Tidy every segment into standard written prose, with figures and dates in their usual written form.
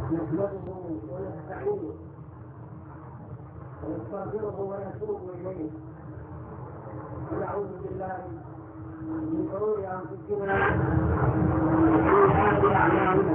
نحمده ونستعينه ونستغفره ونتوب إليه ونعوذ بالله من شرور أنفسنا ومن سيئات أعمالنا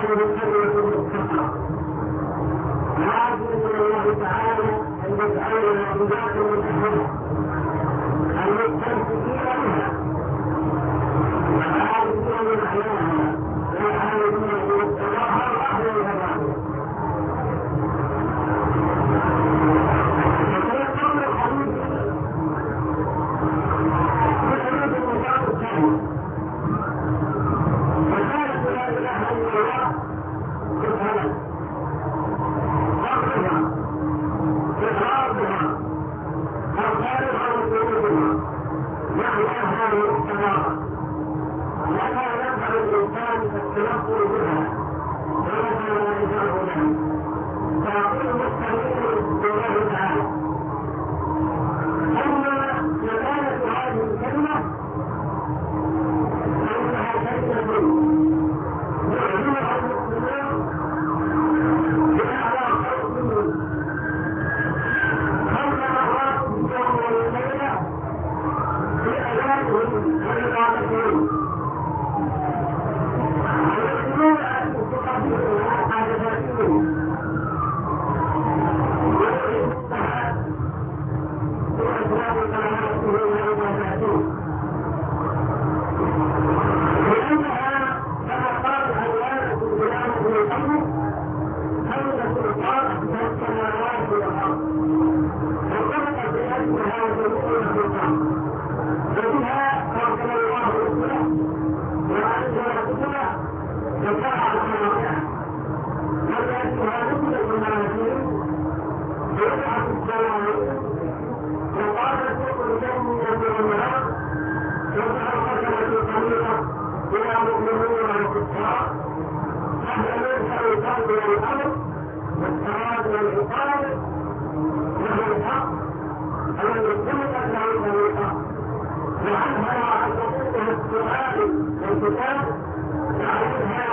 الكلمة المستقرة. لازم من الله تعالى أن يجعلنا إياكم من أهلها المستمسكين بها العارفين من أحيانها والعارفين بالظاهر وأهل الهدايا. وسيكون الحديث بحدود المقام الثاني. وكانت لا إله إلا الله تفهم قبلها إقرارها أركانها وقلوبها نحوها والاستمرار. ولا ينفع الإنسان التنقل بها ولها والإجابة لها فيكون مستمر بالله تعالى. أما مكانة هذه الكلمة فإنها كلمة يعلمها المسلمون بأعلى صوت خمس مرات في اليوم والليلة في أذانهم وإقامتهم. ويؤمنون أن تقدموا عاداتهم ويؤمنونها بأسباب كراماتهم وعباداتهم. لأنها كما قال العلامة الإمام ابن القيم خمسة أصحاب من السماوات والأرض وخلقت بأسمها جميع الخلقات وبها أرسل الله رسله وأنزل كتبه وشرع شرائعه وبأسمها نزل المنازل ووضعت الشرائع وقالت كل جنة والنار وتعرفت الطريقة إلى مؤمنين والكفار أهل يرفع القلب والأمر والسراد والعقاب وهو الحق الذي خلقت له طريقة وعنها تطلقها السؤال والكتاب وعليها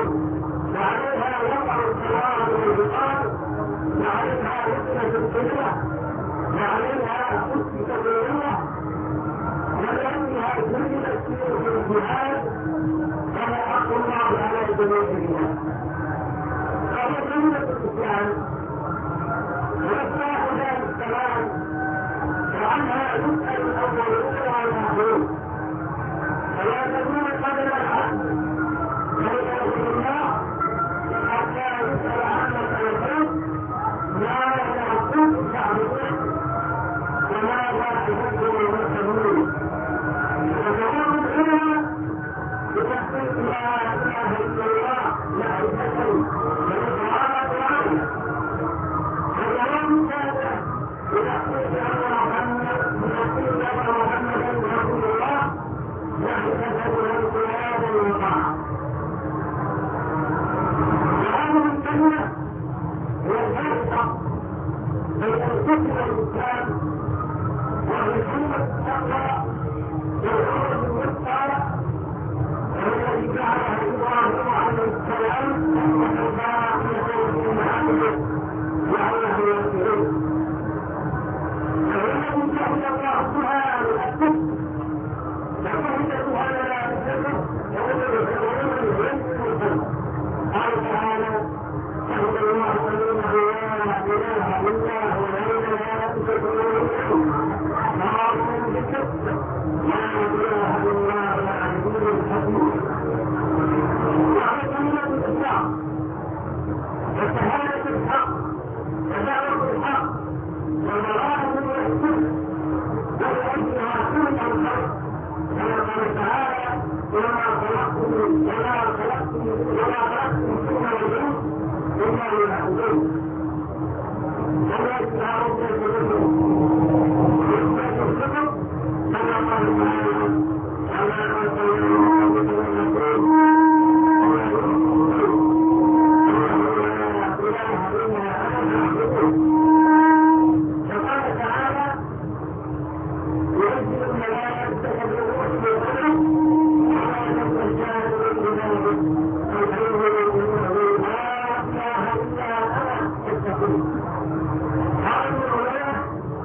وقع السراد والعقاب وعليها رسمة القبلة وعليها أسس الدنيا ولأنها جملت في الجهاد فلا حق الله على جميع الجهاد. فهي جملة الإسلام وإصلاح ذات السلام وعنها يسأل الأولون والآخرون فلا تكون قدر العبد بين يدي الله حتى يسأل عما سيكون ما يعقوب شعبه وماذا تحب المرسلون. وتمام العلم بتحقيق لا اله الا الله معرفه واقامه العالم. وتمام ذلك بتحقيق ان محمدا رسول الله معرفه وانقيادا وطاعه. وهذه الكلمه هي الفارقه بين الكفر والاسلام والرسوم التقوى والعمر الوسطى والذي جعلها ابراهيم عليه السلام انه باقيه في محله لعله يغفرون. والذي جعل الله بها للكفر وشهدتها ملائكته قال تعالى شهد الله انه لا اله الا هو والملائكه معروف بالكفر لا اله الا الله العزيز الحكيم. وهي كلمه الاسلام وشهاده الحق ودعوه الحق وبراءه الشرك ولانها خلق الخلق كما قال تعالى وما خلقتم الجن والانس الا ليعبدون. ولا يستعرض الكفر كما قال تعالى وما ارسلنا من رسول وقال تعالى ينزل الملائكه بالروح بالقدر ولا ينزل الجاهل بالعباده الحمد لا اله الا انا اتقون. هذه الولايه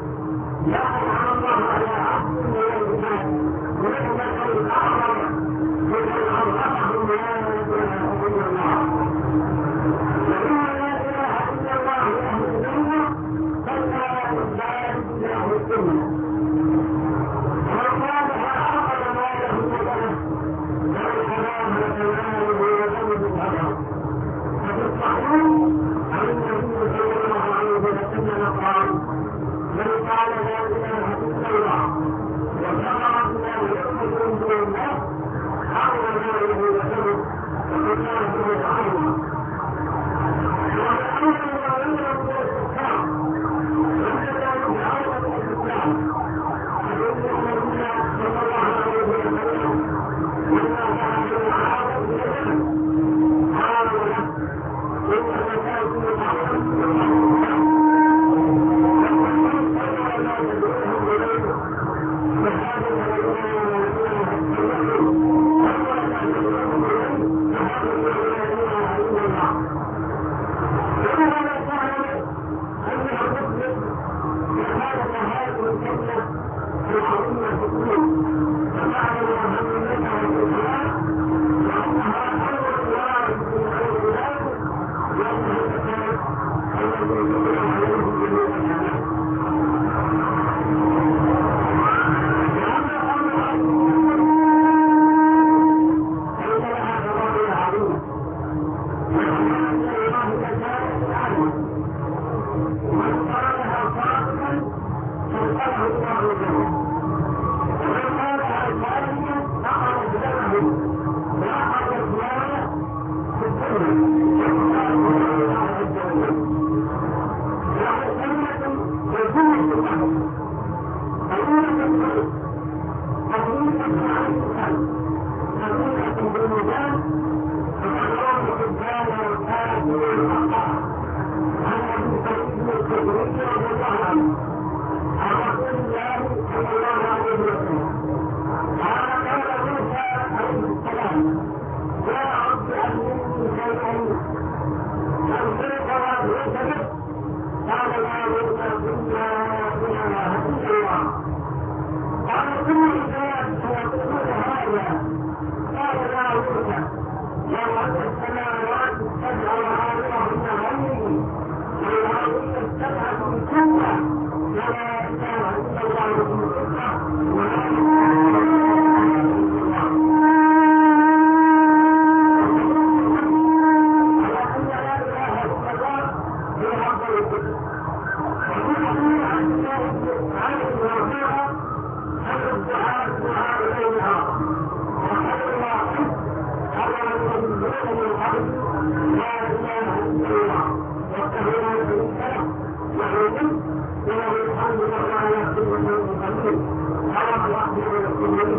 من قبل لا اله الا الله وحده لا شريك له له الملك وله الحمد وهو على كل شيء قدير رواه احمد والترمذي.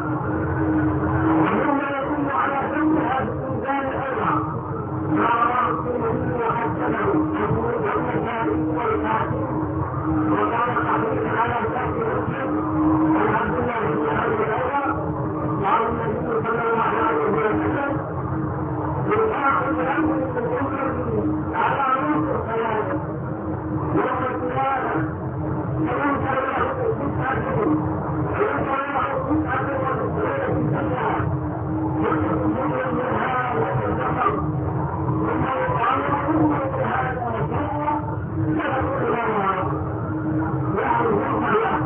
ومما يدل على حكمها بالميزان ايضا ما رواه الترمذي وحسنه عن النسائي والكافي وقال حديث على كافي مسلم عن عبد الله بن ابي هريره قال النبي صلى الله عليه وسلم يقاعد الامر بالامر على نصف الصلاه يوم القيامه فينكر له تسعه وينكر له تسعه وتسعين سيئه يكتبون منها وتتقوا ثم يقال لهم بهذا وسوى يدخل الى النار يعني يوم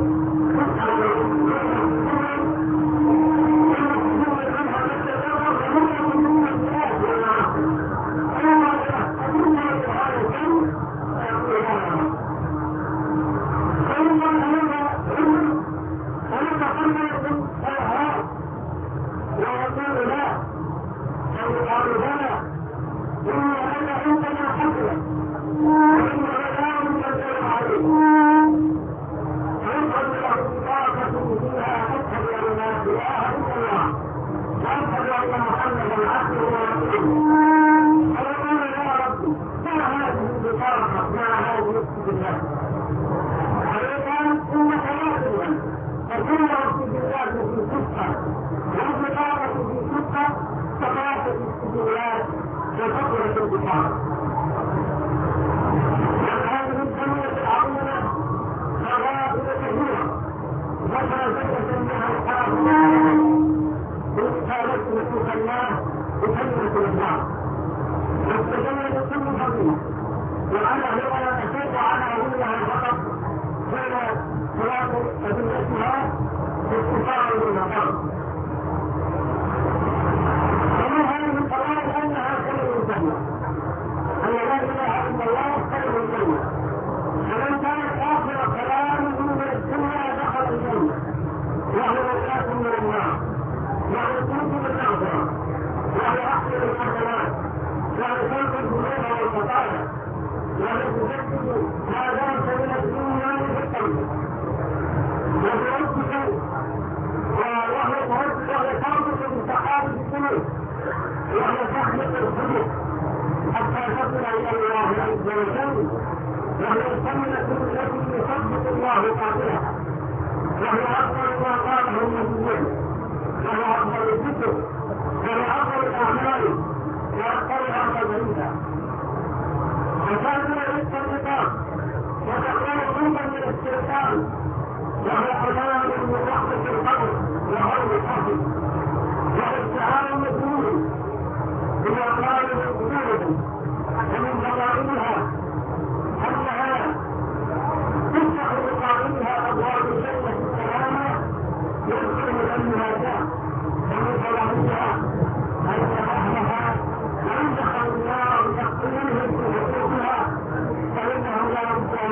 فإنه لا يمكن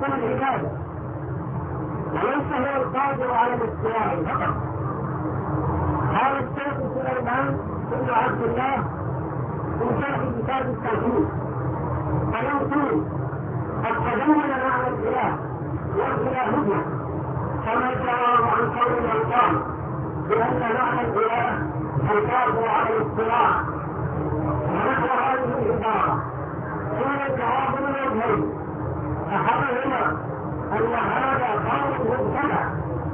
يكون العبادة، وليس هو القادر على الاستواء فقط. قال الشيخ سليمان بن عبد الله في شرح كتاب التوحيد فيقول قد تبين معنى الاله والالهيه كما جاء عن قول من قال بان معنى الاله القادر على الاستواء، ونحو هذه العباره كان الجواب من وجهين: احدهما ان هذا قول مبتدع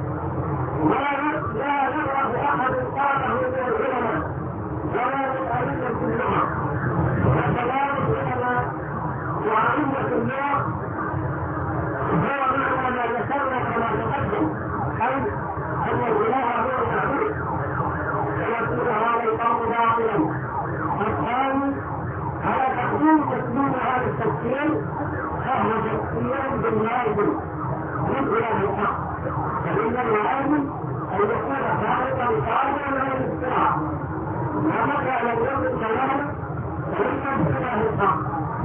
لا نرى باحد قاله من العلماء ولا من ائمه اللغه، وكذلك العلماء وأئمة اللغة هو معنى ما ذكرنا كما تقدم، أي أن الإله هو المعبود، ويكون هذا القول باطلا. الثاني على تسليم هذا التفسير فهو تفسير باللازم من إله الحق، فإن اللازم أن يكون خالقا قادرا على الاستواء، ومتى لم يكن كذلك فليس بإله الحق.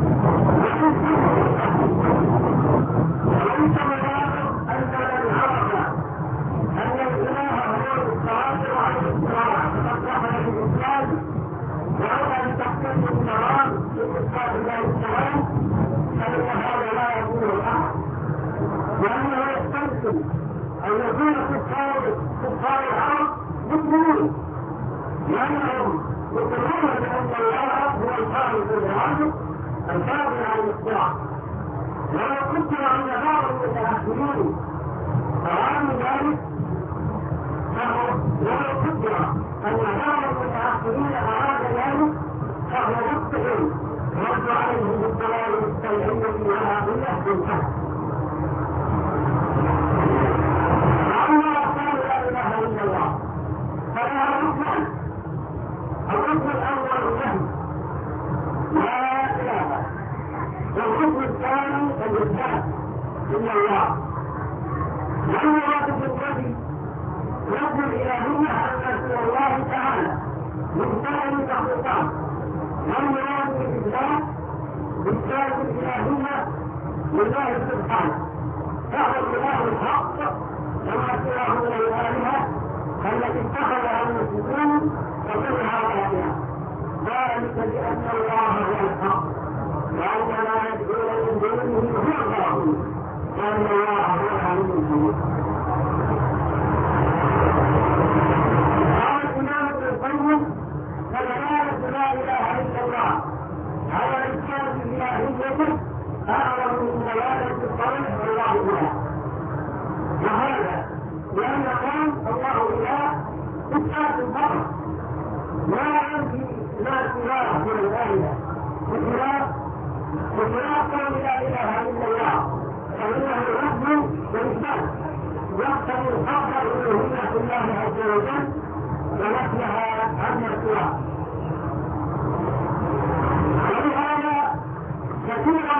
وليس مجال أن من عرف أن الإله هو القادر على الاستواء فقد دخل في الإسلام، وهذا بتحقيق النظام لإثبات الله السلام، فإن هذا لا يكون الأمر، لأنه يستلزم أن يكون كفار العرب مسلمين، لأنهم يقرون بأن الله هو الخالق الرازق القادر على الاستواء. ولو قدر أن بعض المتأخرين أراد ذلك فهو مستحيل رد عليه بالدلائل الشرعية والعقلية بالفهم. وأما قال لا إله إلا الله فلها ركن. الركن الأول الفهم لا إله، والركن الثاني الإثبات إلا الله. وأن راتب الذي رب الإلهية أن رسول الله تعالى مبتدأ تخليقات، والمراد بالإثبات إثبات الإلهية لله سبحانه، فهو الإله الحق كما سواه من الآلهة التي اتخذها المسلمون وكلها باطلة، ذلك بأن الله هو الحق وأن لا يدعون من دونه هو الباطل وأن الله هو العلي الحميد. قال الإمام ابن القيم فدلالة لا إله إلا الله على إثبات إلهيته أعظم من دلالة القول والله إله، وهذا لأن قول الله إله إثبات الفرد لا ينفي ما سواه من الآلهة، بخلاف قول لا إله إلا الله فإنه رد وإثبات يقتضي الحق الألوهية الله عز وجل ونفيها عما سواه. ولهذا كثيرا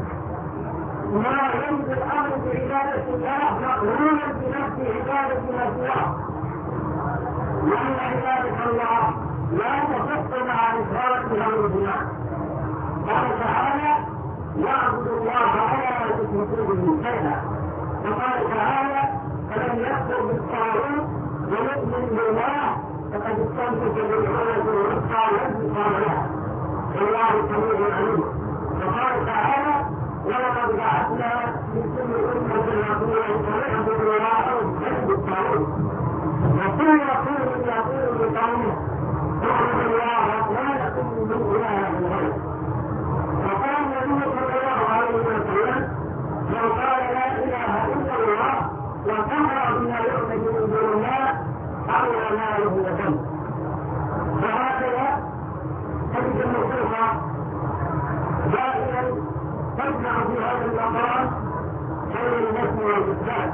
ما يجب الأمر بعبادة الله مقرونا بنفس عبادة ما سواه، لأن عبادة الله لا تصح مع إشارة أمر الله. قال تعالى يعبد الله ولا يشركوا به شيئا، وقال تعالى فمن يكفر بالطاغوت ويؤمن بالله فقد استمسك بالعروة الوثقى لا انفصام لها والله سميع عليم. وقال تعالى ولقد بعثنا في كل أمة رسولا أن اعبدوا الله واجتنبوا الطاغوت، وكل رسول يقول لقومه اعبدوا الله ما لكم من إله غيره. وقال النبي صلى الله عليه وسلم من قال لا إله إلا الله وكفر بما يعبد من دون الله حرم ماله ودمه. وهكذا تجد النصوص دائما تسمع في هذا المقام بين النفي والإثبات.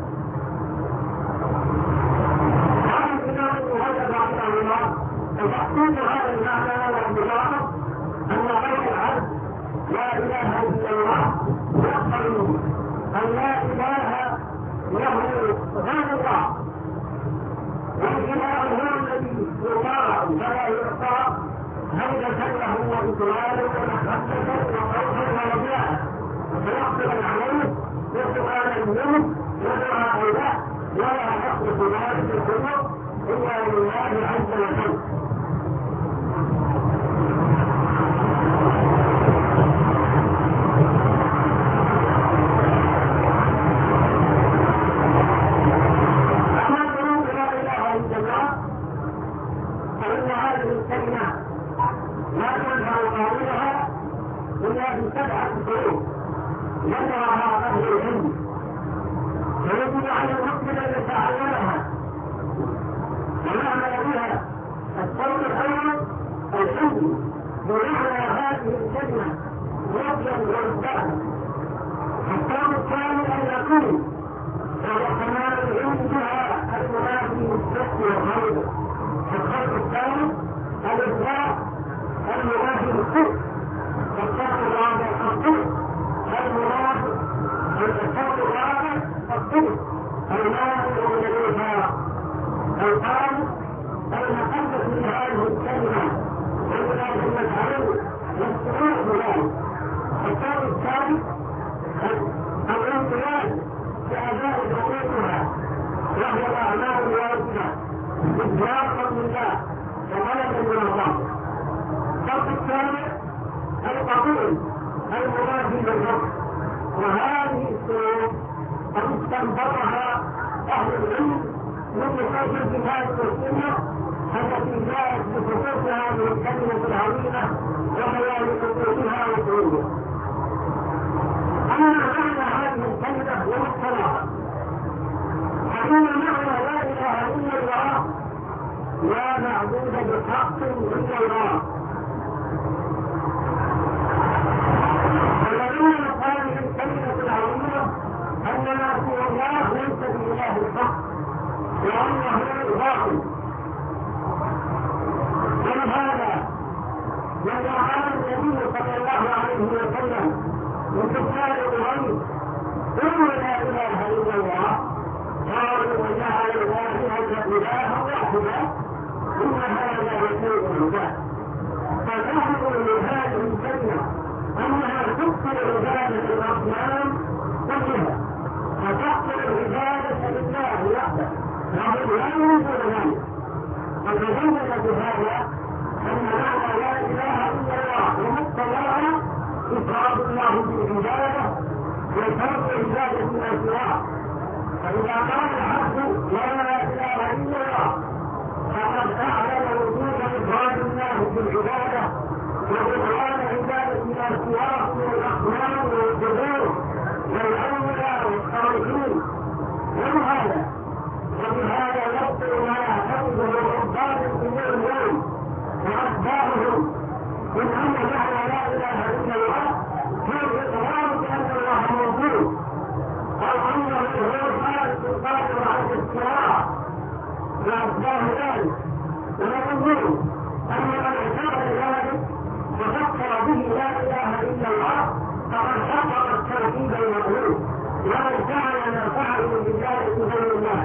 قال الإمام ابن رجب رحمه الله تحقيق هذا المعنى وارتباطه أن قول العبد لا إله إلا الله يقتضي أن لا إله له غير الله، والإله هو الذي يطاع فلا يعطى هيبة له وإكراما ومحبة وخوفا ورجاء وتوكلا عليه منه ودعاء له ولا يصرف ذلك الكله الا لله عز وجل. ذكرها أهل العلم ويجب على المسلم أن يتعلمها ويعمل بها. القول الأول العلم بمعنى هذه الكلمة وجها وإثباتا. القول الثاني أن يكون وهو كمال العلم بها المنافي للشك والغيب. القول الثالث الإثبات المنافي للشك. القول الرابع الصدق المراد التصور الرابع الصدق المانع من الإنكار. القول المقدس لهذه الكلمة والولاية المشعرية والسرور بذلك. القول الثالث الانقياد بأداء حقوقها وهي الأعمال الواجبة إطلاقا لله وطلبا من الله. القول الثالث القبول المنافي للحق. وهذه الشروط قد استنبطها اهل العلم من نصوص الكتاب والسنه التي جاءت بخصوص هذه الكلمه العظيمه وبيان حقوقها وشروطها. اما معنى هذه الكلمه ومقتضاها فان معنى لا اله الا الله لا معبود بحق الا الله. أننا في الله ليس بإله الحق وأنه الباطل. ولهذا لما قال النبي صلى الله عليه وسلم من كفار قريش قولوا لا إله إلا الله قالوا وجعل الآلهة إلها واحدا إن هذا لشيء عجاب. فذهبوا لهذه الكلمة أنها تكثر عبادة الأصنام كلها فتحصل العبادة لله وحده وهو لا يريد ذلك. وتبين بهذا أن معنى لا إله إلا الله ومقتضاها إفراد الله بالعبادة وترك عبادة ما سواه. فإذا قال العبد لا إله إلا الله فقد أعلن وجود إفراد الله بالعبادة وبطلان عبادة ما سواه من الأصنام والقبور والأولى والخارجين. وبهذا يبطل ما يعتقده الرهبان الأمور اليوم وأتباعهم من أن معنى لا إله إلا الله هو الإقرار بأن الله موجود أو أنه هو الخالق القادر على الاستواء وأتباع ذلك. ونقول أن من اعتقد ذلك وفكر به لا إله إلا الله فقد حقق التوحيد المطلوب ومن فعل ما فعله بالله بين الله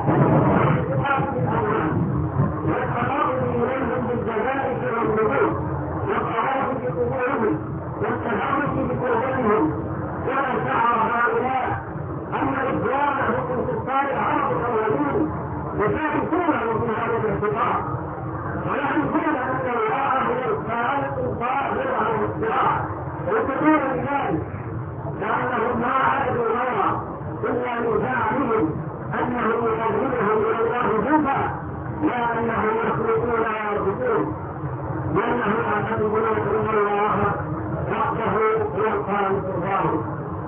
والتقرب اليهم بالجزائر والنبوء والتعاطف بقبورهم والتحرك بقربتهم. ومن شعر هؤلاء ان اخوانه من كفار العرب الاولين يشاركونه في هذا الاعتقاد ويعرفون ان الله هو الخالق القادر على الاختراع ويقولون بذلك لأنهم ما عبدوا غيره إلا لزعمهم أنه يقربهم إلى الله جوفا لا أنهم يخلقون ويرزقون لأنهم يعتقدون أن الله وحده هو الخالق الظاهر.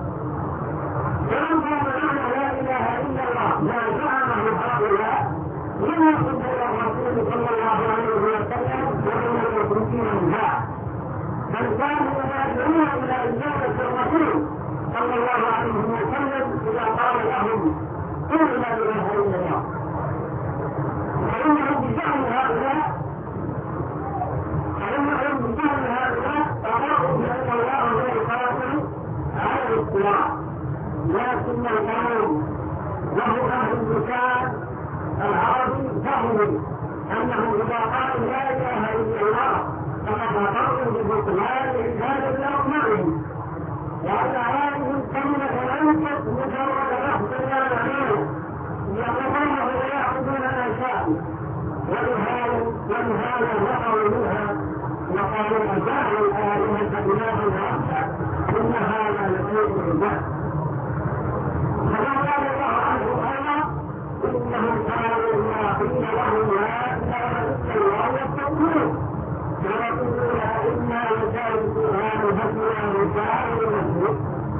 فمن كان معنى لا إله إلا الله ما زعمه هؤلاء لم يكن إلى الرسول صلى الله عليه وسلم ومن المشركين منها بل كانوا يدعون إلى إجابة الرسول صلى الله عليه وسلم إذا قال لهم قولوا لا إله إلا الله. فإنهم بجهل هؤلاء أرادوا بأن الله هو القادر على الاستواء. لكن القوم وهم أهل اللسان العربي فهموا أنه إذا قالوا لا إله إلا الله فقد أقروا ببطلان عبادة الأصنام وأن هذه الكلمة ليست مجرد لفظ لا وجعلوا الآلهة إلها واحدا إن هذا لشيء عجاب. كما قال الله عنه أيضا إنهم كانوا إذا قيل لهم لا إله إلا الله يستكبرون ويقولون إنا لتارك آلهتنا وشاعر المسجد.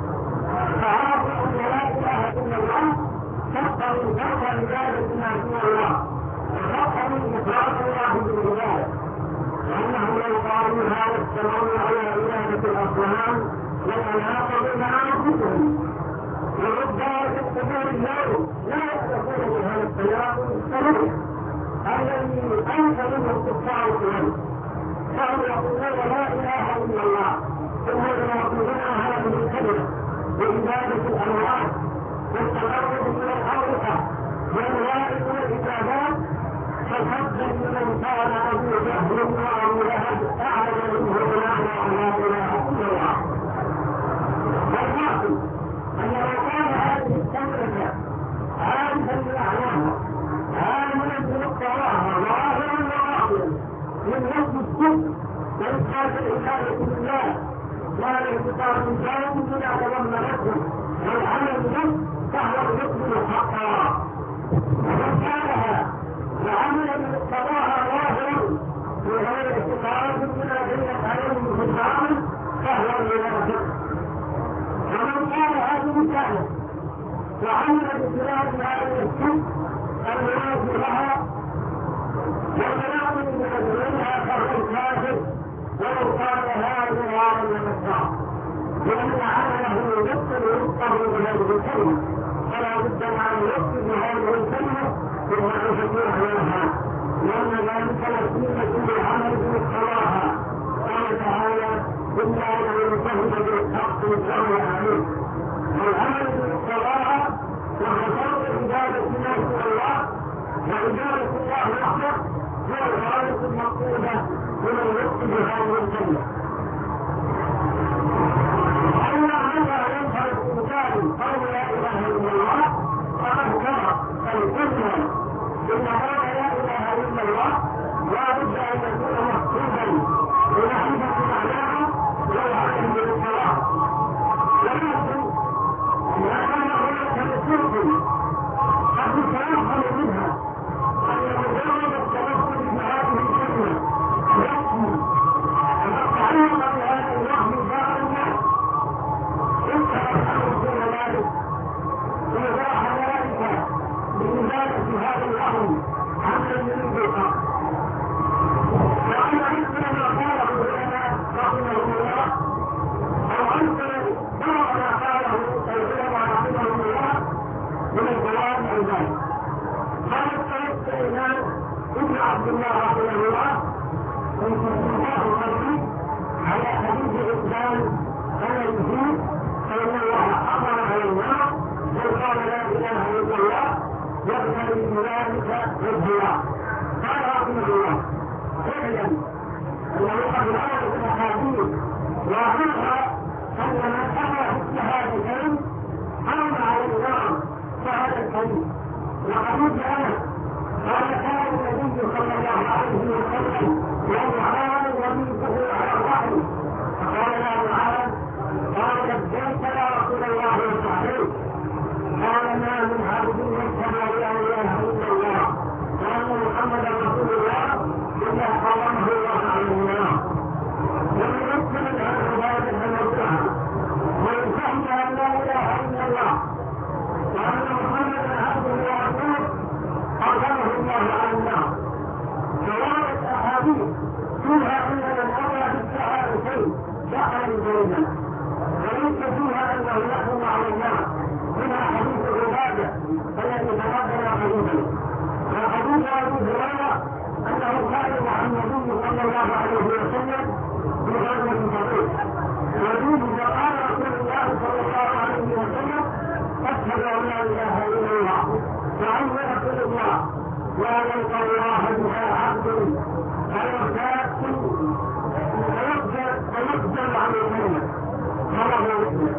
فعرفوا أن لا إله إلا الله تقتضي ترك عبادة ما سوى الله وتقتضي إخلاص الله بالعبادة، وأنهم لو قالوا هذا السلام على عبادة الأصنام لتناقضوا مع أنفسهم. وربما في القبور اليوم لا يتقون بهذا السلام الصريح الذي أنكر منه الكفار اليوم، فهم يقولون لا إله إلا الله ثم يقولون هذه الكلمة وعبادة الأموات والتقرب من الأرض وأنواع من العبادات فالحد من كان أبو جهل وأبو لهب أعلم منه بمعنى لا إله إلا الله. والحاصل أن لو كان هذه التمرة عارفا بمعناها عالما بمقتضاها ظاهرا وباطنا من نفس الصدق وإثبات العبادة لله لا الاعتقاد الجانب بما تضمنته والعمل به فهو يكمل حقا. ومن كانها وعمل بمقتضاها ظاهرا بغير اعتقاد بما دلت عليه في العمل فهو المنافق. ومن كان هذه الكلمة وعمل بخلاف هذه الصدق المنافق لها والمنافق بأجلها فهو الكافر ولو كان هذا العالم لمسرع، لأن عمله يبطل رزقه بهذه الكلمة فلا بد أن يكتب هذه الكلمة بالمعرفة أهلها، لأن ذلك نتيجة للعمل بمقتضاها. قال تعالى إلا أن ينتهي بالحق وهو عليه. والعمل بمقتضاها وهو فرض عبادة ما سوى الله وعبادة الله وحده هو الغاية المقصودة ومن يكتب هذه الكلمة. أما هذا ينفع الإنسان قول لا إله إلا الله فقد كفر الكلمة. إن قول لا إله إلا الله لا بد أن يكون محفوظا بمعرفة معناها والعمل بالصلاة. ولكن ما كان هناك بشرط قد يتوهم منها أن مجرد التوسل بهذه الكلمة يكفي وتعلق بهذا الوهم بعض الناس انتهى الامر دون ذلك وراح ذلك بإزالة هذا الوهم عمن يريد الحق. وأن مثل ما قاله العلماء رحمهم الله أو مثل بعض ما قاله العلماء رحمهم الله من الجواب عن ذلك. قال الطريق الإمام ابن عبد الله رحمه الله من تصرفات القلبي على حديث الإسلام أن الجهود فإن الله أمر على النار وقال لا إله إلا الله يقتضي بذلك الجواب. قال رحمه الله اعلم أنه قد رأى في الأحاديث وأخبرها أن من أمر بالشهادتين حرم على النار شهادة الحديث. وحديث أنس قال كان النبي صلى الله عليه وسلم ومعاذ ومنته على الرحم فقال له معاذ قال لبيك يا رسول الله وسعديك. قال ما من عبد يشهد ان لا اله الا الله وان محمدا رسول الله الا حرمه الله على النار. ومن يسلم العباده فنوعها ومن شهد ان لا اله الا الله وان محمدا عبده ورسوله حرمه الله على النار. فوارد احاديث فيها ان من امر بالشهادتين دخل الجنه وليس فيها انه يحرم على النار. منها حديث العباده الذي تقدم حديثا وحديث ابي هريره انه كان مع النبي صلى الله عليه وسلم في غزوه تبوك وفيه قال رسول الله صلى الله عليه وسلم اشهد ان لا اله الا الله وان رسول الله لا يلقى الله بها عبد فيقبل عن الكلمه رواه مسلم.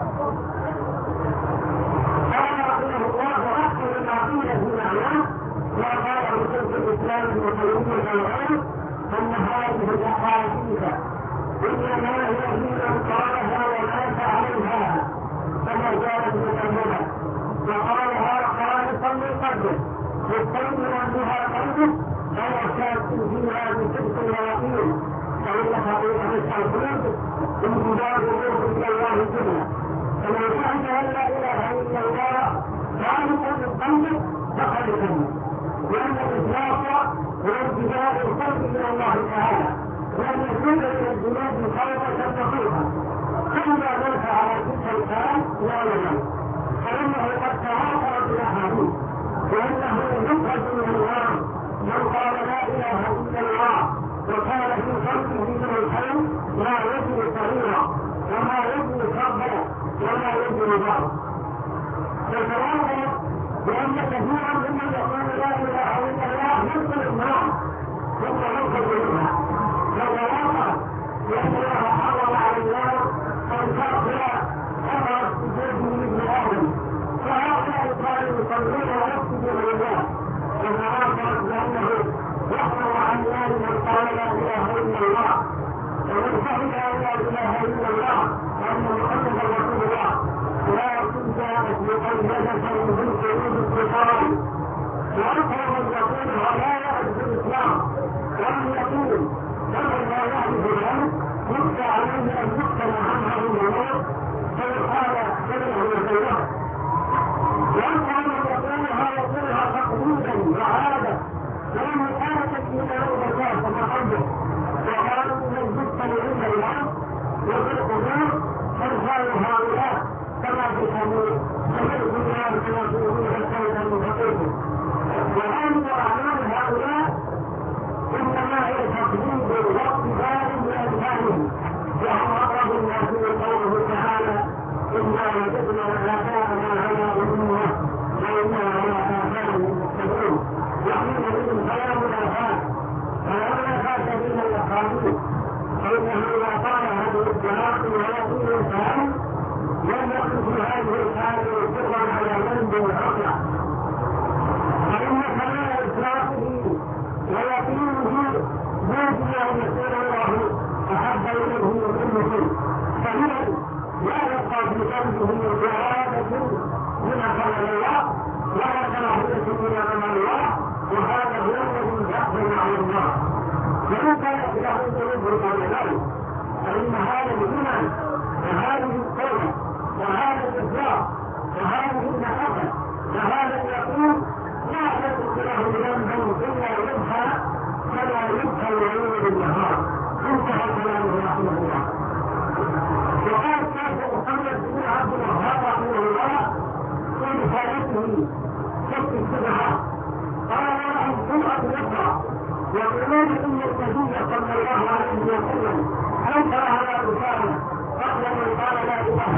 قال رحمه الله واحسن العقيده في معناه ما قاله شيخ الاسلام ابن تيميه وغيره ان هذه الاحاديث إنما هي من قالها ومات عليها كما جاءت مكملة، وقالها خالصا من قلبه مستيقنا بها قلبه فلا شاك فيها بصدق ويقين، فإن حقيقة التوحيد امتداد الروح إلى الله جل. فمن شهد أن لا إله إلا الله خالصا من قلبه دخل الجنة، لأن الإخلاص هو امتداد القلب إلى الله تعالى، وأن يكون إلى الجنود خلقة نصيحة. فإذا مات على تلك الحال لا ينام، فإنه قد تواصل بالأحاديث وأنه يخرج من الله من قال لا إله إلا الله وكان في قلبه من الخير لا يجري صغيرا وما يجري كبرا ولا يجري ضعف. فتواصل بأن كثيرا ممن يقول لا إله إلا الله يدخل النار ثم يخرج منها، فتواصل بأن الله حرم على النار أن تأكل ثمرة سجوده من آدم، فهؤلاء قالوا يصلون ويسجدون لله، وتواصل بأنه يحرم عن نار من قال لا إله إلا الله، ومن شهد أن لا إله إلا الله وأن محمدا رسول الله لا تجاءت مقيدة بالقيود الكفار. وأكثر من يقولها لا يعرف الإسلام ولم يقول ومن لا يعرف العلم يخشى عليه أن يقتل عنها من الموت فيقال سمعه وسيره. وأكثر من يقولها تقليدا وعادة ولم كانت من الأوبات كما قلبه، وقالوا من يقتل عند العلم وفي القبور فارجعوا هؤلاء كما تفهمون فمن النار كما تقولون الكلمة المفقودة. وأن أعمال هؤلاء إنما هي تقليد واقتدار بأذهانهم، وهم أقرب الناس من قوله تعالى إنا وجدنا آباءنا على أمة وإنا على آبائهم مقتدون. يحمل منهم كلام الآفات فلا فات بين الأقاليم، فإنه إذا قال هذه الصلاة ويقول الكلام لم يكن في هذه الحال سرا على ذنب وعقله، فإن كمال إطلاقه ويقينه يجب أن يكون الله أحب إليه من كل شيء، فهنا لا يبقى في قلبه إرادة من قال الله ولا كراهية من أمر الله، وهذا هو الذي يحزن على الله. ومن كان له قلوب قال ذلك فإن هذا الإيمان وهذه التوبة وهذا الإخلاص وهذه المحبة وهذا اليقين لا يترك له ذنبا إلا يبقى كما يبقى الليل بالنهار. انتهى كلامه رحمه الله. وقال الشيخ محمد بن عبد الوهاب رحمه الله في رسالته شق الشبهات قال أن سورة الإقرأ يقولون إن النبي صلى الله عليه وسلم أنكر على رسالة قبل من قال لا إله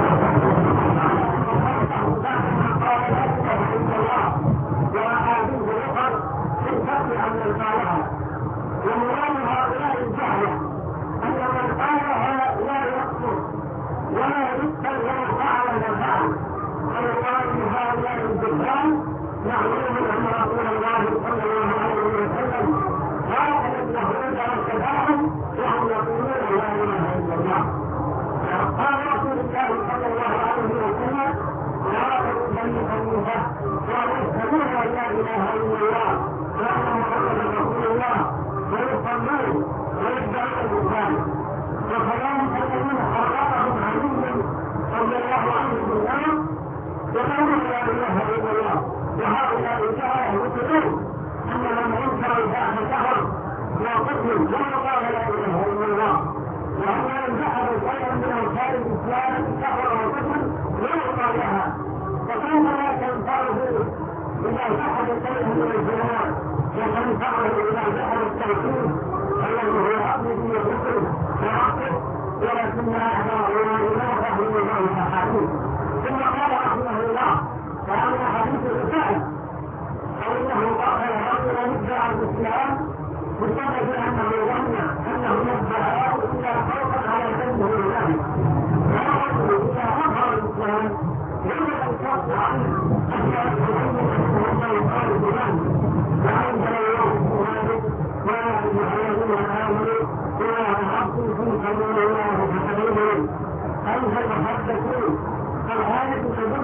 إلا الله وأحاديث الأخر في الفضل عن من قالها. ومراد هؤلاء الجهلة أن من قالها لا يقصر ولا يقبل ولا فعل ما فعل، فيقال لهؤلاء الجهال معلوم أن رسول الله صلى الله عليه وسلم قاتل اليهود واتباعهم وهم يقولون لا إله إلا الله. قال رسول الله صلى الله عليه وسلم قاتلوا بني حنيفة ويشهدون أن لا إله إلا الله وأن محمدا رسول الله ويصلون ويدعون بالله، وكذلك الذين حرقهم علي رضي الله عنه بالله يقولون لا إله إلا الله. وهؤلاء الجهل يقولون أن من أنكر البعث كفر وقتل ولا قال لا إله إلا الله، وأن من جحد شيئا من أركان الإسلام كفر وقتل ويعطى لها، فكيف لا تنفعه إذا جحد شيئا من الجنان وتنفعه إذا جحد التوحيد الذي هو أمره وذكره وعقله، ولكن أعداء ولا إله إلا الله أحاديث. ثم قال رحمه الله وهذا حديث الرسالة فإنه قاتل رجلا ادعى الإسلام بسبب أنه ظن أنه يدعى إلا خوفا على ذنبه لله، ورجل إذا أظهر الإسلام يجب أن يصد عنه حتى يتبين أنه يقال بذنب، وأنزل الله في ذلك يا أيها الذين آمنوا إذا ضربتم في سبيل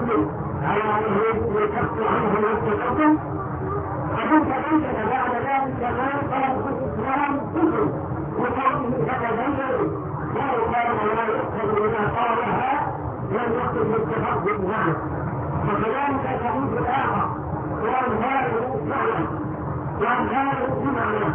يقدر على أنه يكفر عنه التقدم فهم تبين بعد ذلك ما طلب الإسلام كله وقوله فتبين لو كان لا يقبل بما قالها لم يقبل بالتقدم معه وكذلك الحديث الآخر وأمثاله معنى وأمثاله بمعنى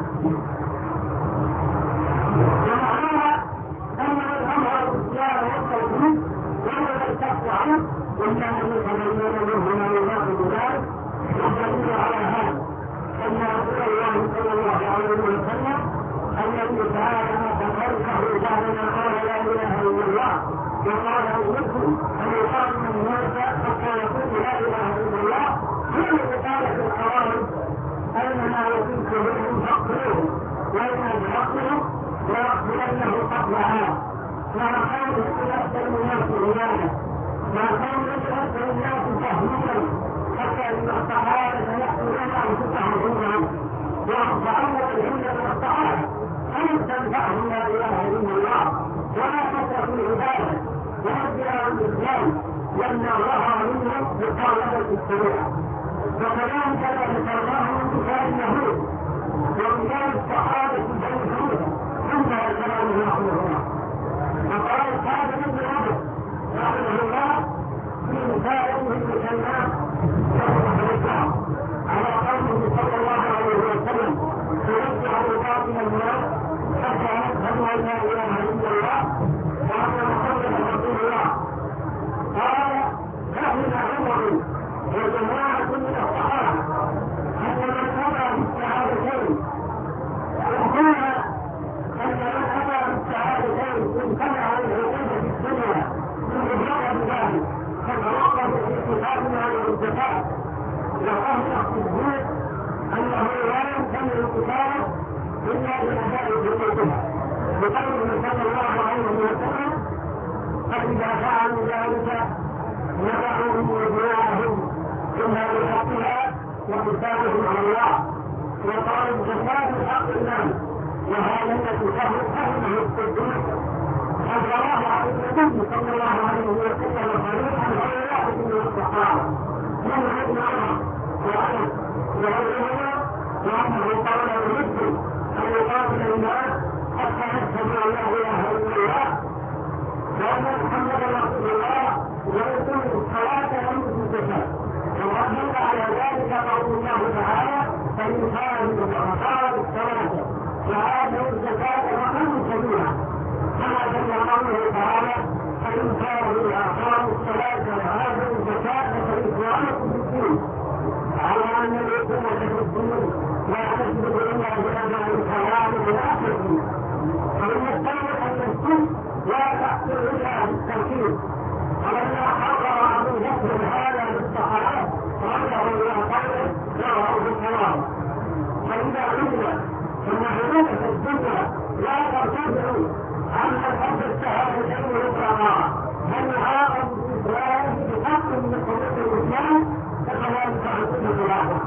ومعناها أن الأمر الإسلام والتوحيد وهو الكف عنه إلا أن يتبين منه ما يناقض ذلك والدليل على هذا أن رسول الله صلى الله عليه وسلم الذي تعالى تقرصه بعدما قال لا إله إلا الله وقال أمركم أن يقاتل الناس حتى يقول لا إله إلا الله كل رسالة الحوارث أينما يكون منهم فاقتلوه وإن أدركتم ليقتلنه قتل عام ما كان لأكثر الناس عيانا ما كان لأكثر الناس تهميلا حتى إن الصحابة يقتلون أنفسهم عنهم ويخضعون الهند والصحابة أن تنفعهم لا إله إلا الله ولا تترك العبادة ويرجع الإسلام لأن الله منهم بطالبة الشريعة وكذلك لا يتراه من كتاب اليهود وكتاب الصحابة بينهم انتهى الكلام رحمه الله وقال هذا ابن عبد رحمه الله في مثاله المكلمات على قوله صلى الله عليه وسلم ترجع باطل الناس حتى يفهموا ان لا اله الا الله وان محمدا رسول الله قال فهم عمر وجماعه من الصحابه ان من اتى بالشهادتين يقولها ان من اتى بالشهادتين امتنع العقوبه في الدنيا بمجرد ذلك فتوقف اتفاقنا عن الانتفاع وقال الصديق انه لا يمكن القتال الا باداء حقوقها بقوله صلى الله عليه وسلم فاذا فعلوا ذلك نفعهم ودياهم اما بحقها وحسابهم على الله وقال الزكاه حق الله وهذا الذي فهمه الصديق أخبره عن النبي صلى الله عليه وسلم صريحا غير واحد من الصحابة من ابن عمر وأنس وغيرهما وأنه قال المسلم أن يقاتل الناس حتى يشهدوا أن لا إله إلا الله وأن محمدا رسول الله ويقيم الصلاة ويؤتي الزكاة وقد دل على ذلك قول الله تعالى فإن كانوا فأقاموا الصلاة وآتوا الزكاة وأقاموا سبيلا كما دل قوله تعالى فإن كانوا أقاموا الصلاة وآتوا الزكاة فإخوانكم في الدين على أن الحكومة في الدين لا تثبت إلا بأداء الكلام بالآخر فإن السابق المسلم لا تحصل إلا بالتوحيد ولما حضر أبو بكر هذا للصحابة رجعوا إلى قوله جرعوا بالكلام فإذا علمنا أن عبادة الدنيا لا ترتفع عن الحب الشهادتين مطلقا بل عاقب الإسلام بحق من حقوق الإسلام فكذلك عن كل خلافة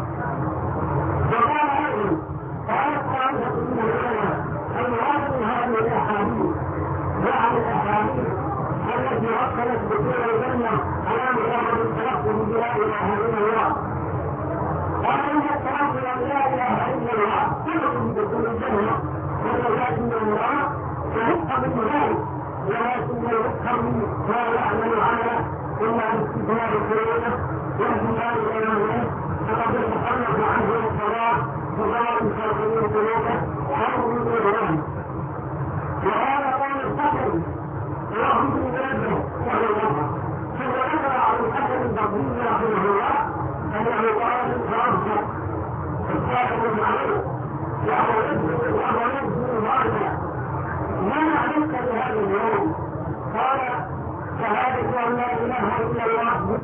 وقال أيضا قالت طائفة من العلماء المراد من هذه الأحاديث وعن الأحاديث التي وصلت دخول الجنة على مجرد التلفظ بلا إله إلا الله قال إن التلفظ لا إله إلا الله كلهم دخول الجنة ولكن الله يحق من ذلك ولكن يحق ما يعمل عمله إلا باستثناء الكريمة واهتمام الإمامين فقد يتخلف عنه الصلاة وقال المسافرين قلوبه وأمر من الغرام وهذا قول الصبر اللهم في بلده وهو الله ثم ذكر عن الحسن البصري رحمه الله أنه قال فرجع الصاحب عليه وهو يبدو ظالما ما علمت بهذا اليوم قال شهادة أن لا إله إلا الله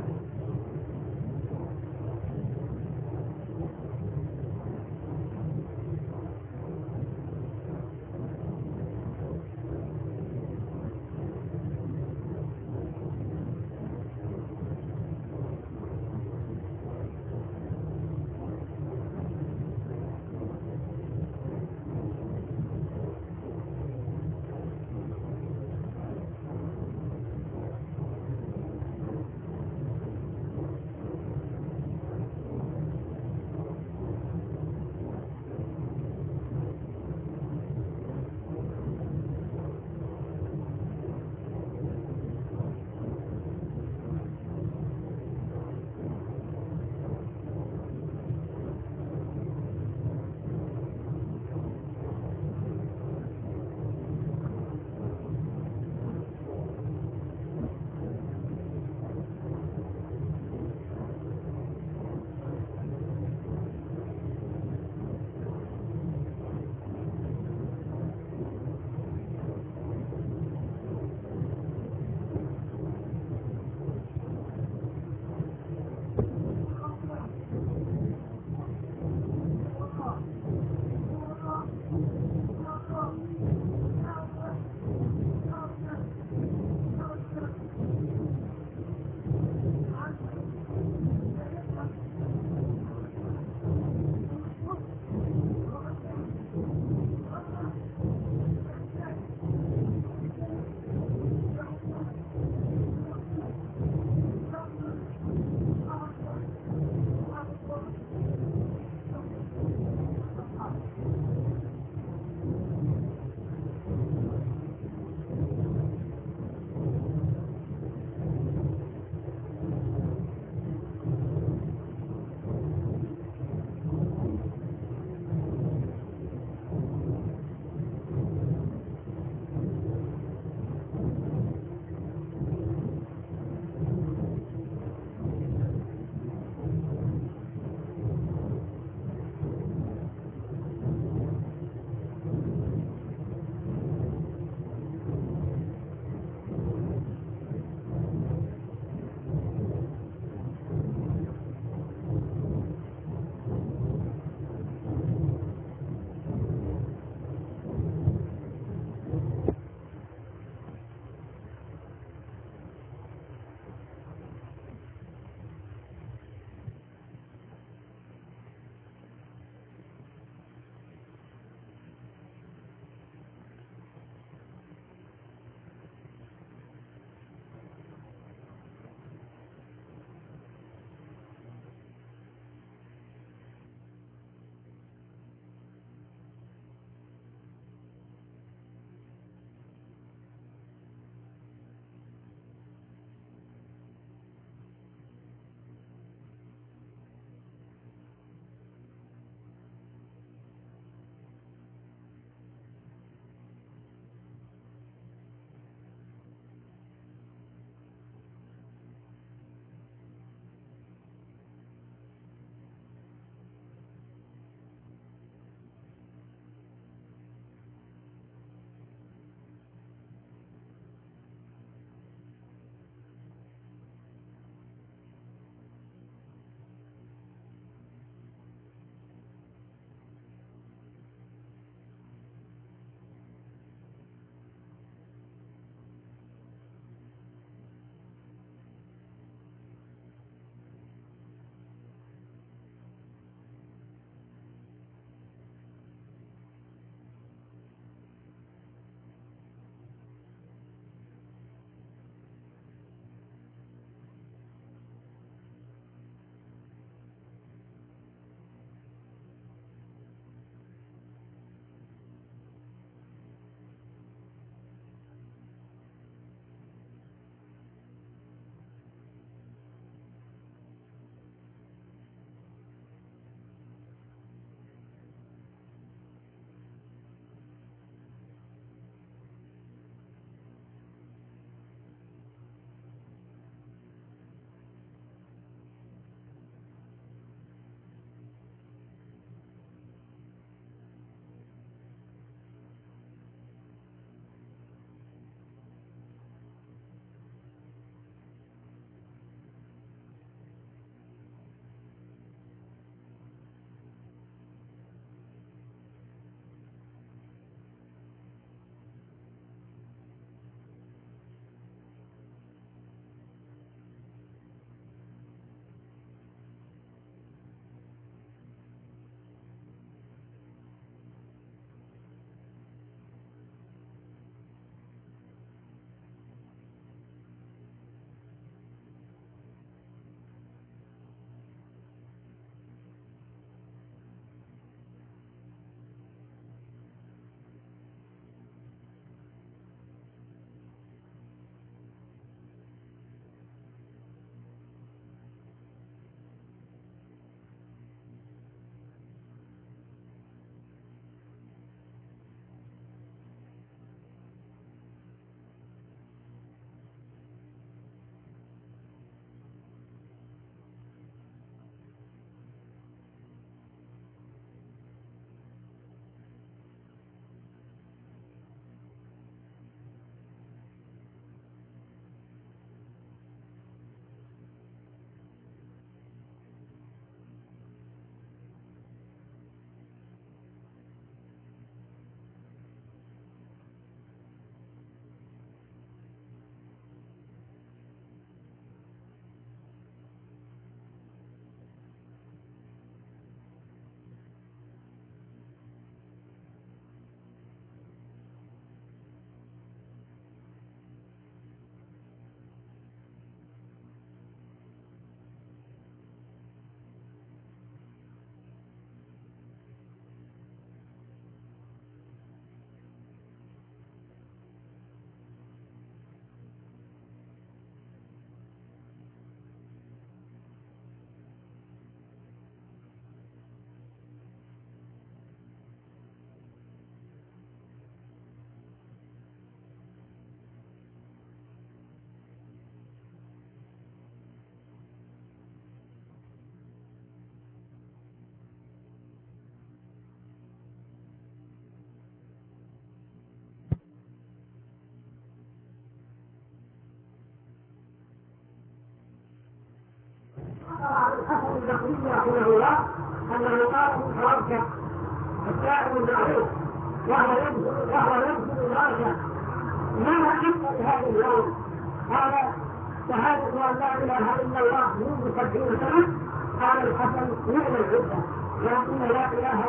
ذكر عن الحسن البصري رحمه الله انه قال من خرجت الشاعر المعروف وهو يبذل الغرشة ما حق لهذا اليوم قال شهادة أن لا إله إلا الله منذ 70 سنة قال الحسن نعم العدة لكن لا إله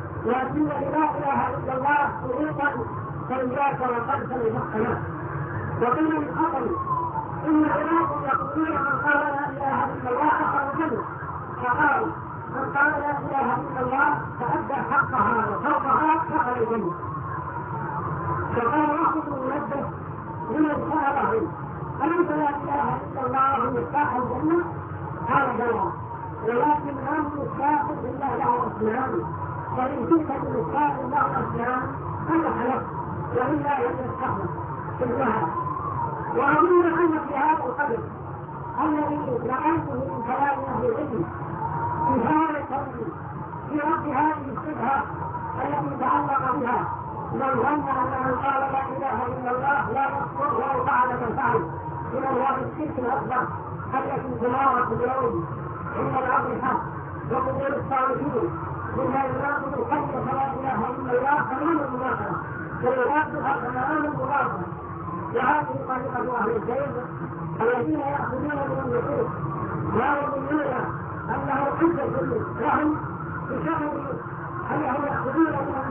إلا الله شروطا فإياك وقد المحكمة. وقيل من خطر إن أناس يقولون من قال لا إله إلا الله دخل الجنة فقال من قال لا إله إلا الله فأدى حقها وفوقها دخل الجنة. فقال واحد منبه لمن سأله أليس لا إله إلا الله مفتاح الجنة؟ قال بلى ولكن لا مفتاح إلا له أسنان فإن كنت بمفتاح له أسنان فتح لك وإلا لم يفتح لك في الجهل. وأظن أن في هذا القدر الذي رأيته من كلام أهل العلم كفاية في رد هذه الشبهة التي تعلق بها من ظن أن من قال لا إله إلا الله لا يكفر ولو فعل من فعل من أبواب الشرك الأكبر التي تمارس اليوم عند الأضرحة وقبور الصالحين مما يناقض كلمة لا إله إلا الله تمام المناقضة ويناقضها تمام المناقضة. وهذه طريقة أهل الزيغ الذين يأخذون من النصوص لا يظنون أنه حجة لهم بشأن أنهم يأخذون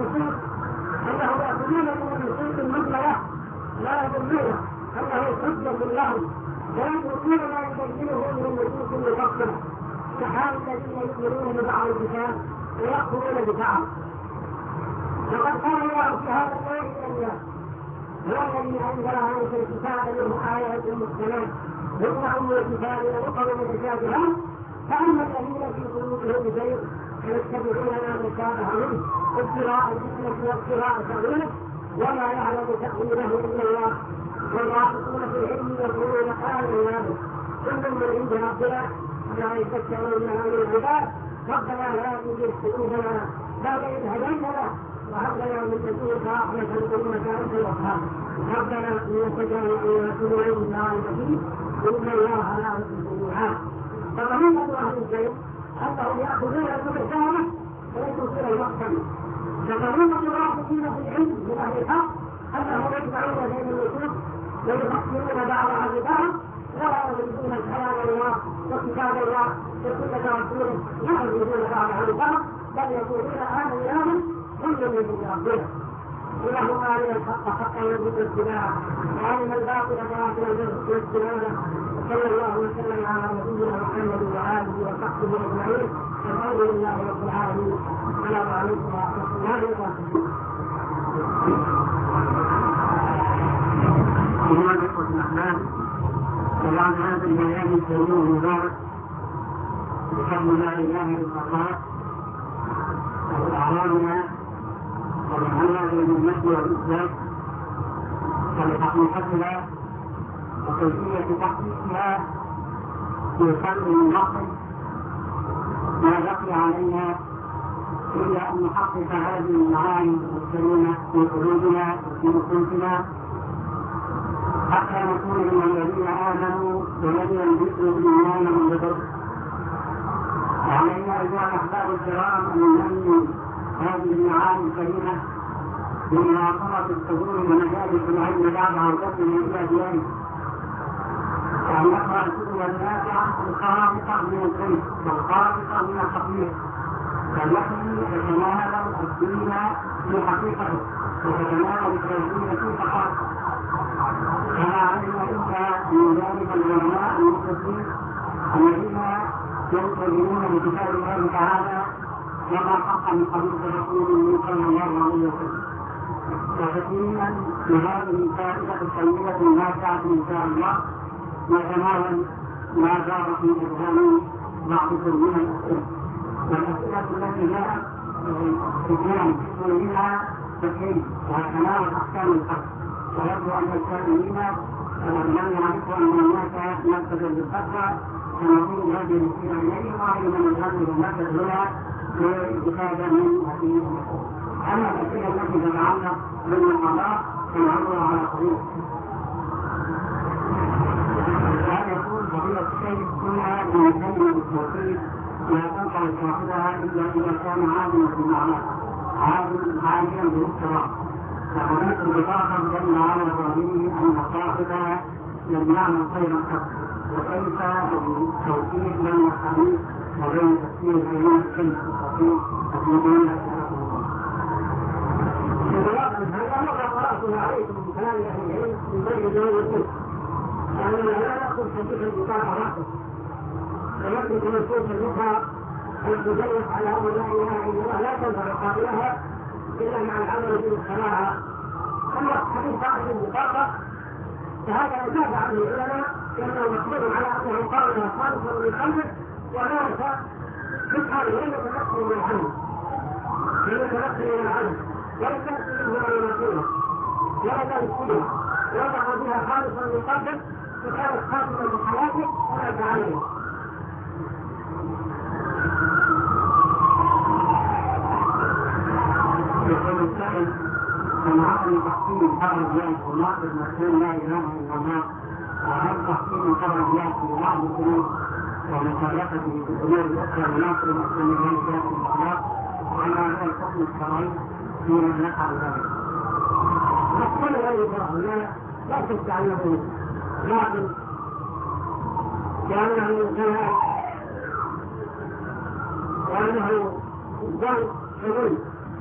من النصوص المطلقة لا يظنون أنه حجة لهم ويتركون ما يبينه من النصوص المفصلة كحال الذين يؤمنون ببعض الكتاب ويأخذون ببعض. وقد قال الله في هذا الآية الأولى هو الذي أنزل عليك الكتاب منه آيات محكمات هن الكتاب وأخر متشابهات فأما الذين في قلوبهم زيغ فيتبعون ما تشابه منه ابتغاء الفتنة وابتغاء تأويله وما يعلم تأويله إلا الله والراسخون في العلم يقولون آمنا به كل من عند ربنا لا يذكرون من العباد ربنا لا تزغ قلوبنا بعد إذ هديتنا وهب لنا من لدنك رحمة إنك أنت الوهاب ربنا إنك جعل أياتنا علم لا ريب فيه إن الله لا يخلف الميعاد. فغنيمة أهل الزيغ أنهم يأخذون المتشابه ويتركون المحكم. فغنيمة الراسخين في العلم من أهل الحق أنهم يتبعون بين النصوص ويحكمون بعضها ببعض ولا يريدون كلام الله وكتاب الله وسنة رسوله لا يريدون بعضها ببعض بل يقولون آمنا كل من ربنا ولهم علم الحق حقا يرزق اتباعه وعلم الباطل باطلا يرزق اجتنابه. صلى الله وسلم على نبينا محمد وآله وصحبه أجمعين والحمد لله رب العالمين. السلام عليكم ورحمة الله وبركاته. أيها الإخوة الأحباب، وبعد هذا البيان الكريم المبارك بفضل لا إله إلا الله وأعلامنا وبحمد للمجد والإسلام ولحقيقتها وكيفية تحقيقها في فرق النقل ما بقي علينا إلا أن نحقق هذه المعاني الكريمة في قلوبنا وفي نفوسنا حتى نكون من الذين آمنوا ولم يلبسوا إيمانهم بظلم. وعلينا أيها الأحباب الكرام أن ننمي هذه المعاني الكريمة بمناصرة الحضور ومجالس العلم بعد عودته إلى ديانه، وأن نقرأ الكتب النافعة الخالقة من الزيت والخالقة من الحقيقة فالتي تتناول الدين في حقيقته وتتناول التوحيد في حقائقه. كما علم إنت من ذلك العلماء المخلصين الذين يلتزمون بكتاب الله تعالى وما حق من حديث رسوله صلى الله عليه وسلم، وتكريما لهذه الفائدة الطيبة النافعة إن شاء الله نتناول ما جرى في إذهان بعضكم من الأسئلة. والأسئلة التي جاءت اثنان منها تكريم وتناول أحكام الحق، ويبدو أن السائلين لم يعرفوا أن هناك مركز للفتوى فنقول هذه المسيرة إليه وعلم من هذه المركز هنا لإستفادة من هذه المسيرة. أما الأسئلة التي تتعلق بالمحاضرات فنعرضها على قبول. هذا يقول فضيلة الشيخ كنا نتكلم التوحيد لا تنقل صاحبها إلا إذا كان عالما بمعنى عالما بالاضطراب، فهناك انطباقا دل على ظاهره أن صاحبها لم يعمل خيرا قط، وكيف التوحيد بين الحديث وبين تفسير الإيمان كلمة التوحيد الذي هذا مرة قرأتها عليكم من كلام أهل العلم من بين جواب الكل، لأننا لا نأخذ حديث البطاقة رأسه ونترك نصوص الأخرى والتجلس على أمر لا إله إلا الله لا تنفع قائلها إلا مع العمل بالصلاة. أما حديث صاحب البطاقة فهذا أجاب عنه العلماء لأنه مقبول على أنه قالها خالصا من قلبه وليس بحال غير تنقل من العلم وليس منه ما ينقله ولا يكونه وضع بها خالصا من قلبه وكانت خاتمة بحياته ولا تعلمه. يقول السائل أن عقل تحكيم الرجال وناقض مفهوم لا إله إلا الله، وهل تحكيم الرجال في بعض الأمور ومخالفته في الأمور الأخرى وناقض مفهوم لا إله إلا الله، وما هو الحكم الشرعي فيما نفعل ذلك؟ نقول غير لا تستعمله لكن لأنه كان وأنه ضل حلول،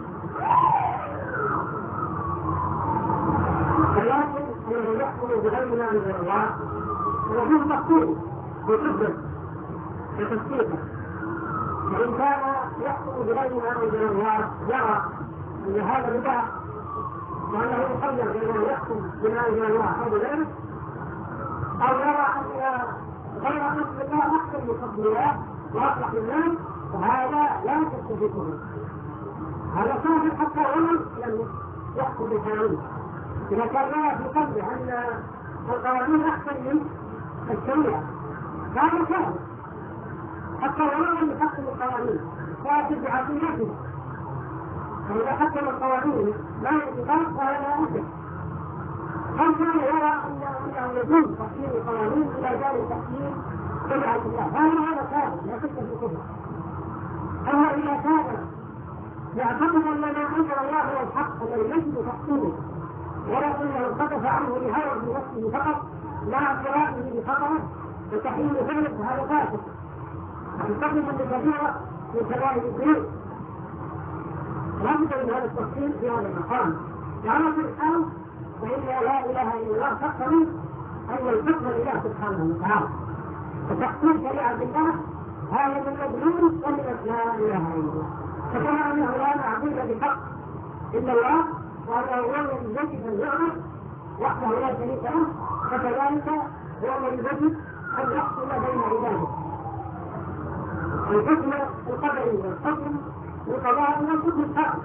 ولكن أنه يحكم بغير ما أنزل الله وفيه تفصيل بقدر بتفصيله، فإن كان يحكم بغير ما أنزل الله يرى أن هذا بدعة وأنه يخير بين أن يحكم بما أنزل الله أو بغيره، أو يرى أن غير أنزل الله أحسن بفضل الله وأصلح للناس، فهذا لا تستفيده. هذا كافر حتى ولو لم يحكم بالقانون. إذا كان لا في قلبه أن القوانين أحسن من الشريعة فهذا كافر حتى ولو لم يحكم القوانين، كافر بعقيدته. فإذا حكم القوانين لا يتقال فهذا أحسن. هم كان يرى أنه يجوز تحكيم القوانين إلى جانب تحكيم شريعة الله، هذا كافر لا شك في كفره. أما إذا كان يعتقد أن ما أنزل الله هو الحق الذي يجب تحكيمه ولكنه انقطف عنه لهوى بنفسه فقط لا اعتراضه بخطره وتحليل ذلك، هذا كافر ينتقم بكثير من كبائر الذنوب. لا بد من هذا التفصيل في هذا المقام. وعلى كل حال فإن لا إله إلا الله تقتضي أن الفقه لله سبحانه وتعالى، وتحكيم شريعة الله هذا من المدلول ومن لا إله إلا الله. فكما أنه لا معبود بحق إلا الله وأنه هو الذي يجب أن يعبد وحده لا شريك له، فكذلك هو الذي يجب أن يحكم بين عباده. الحكم القدري والحكم القضائي والحكم الشرعي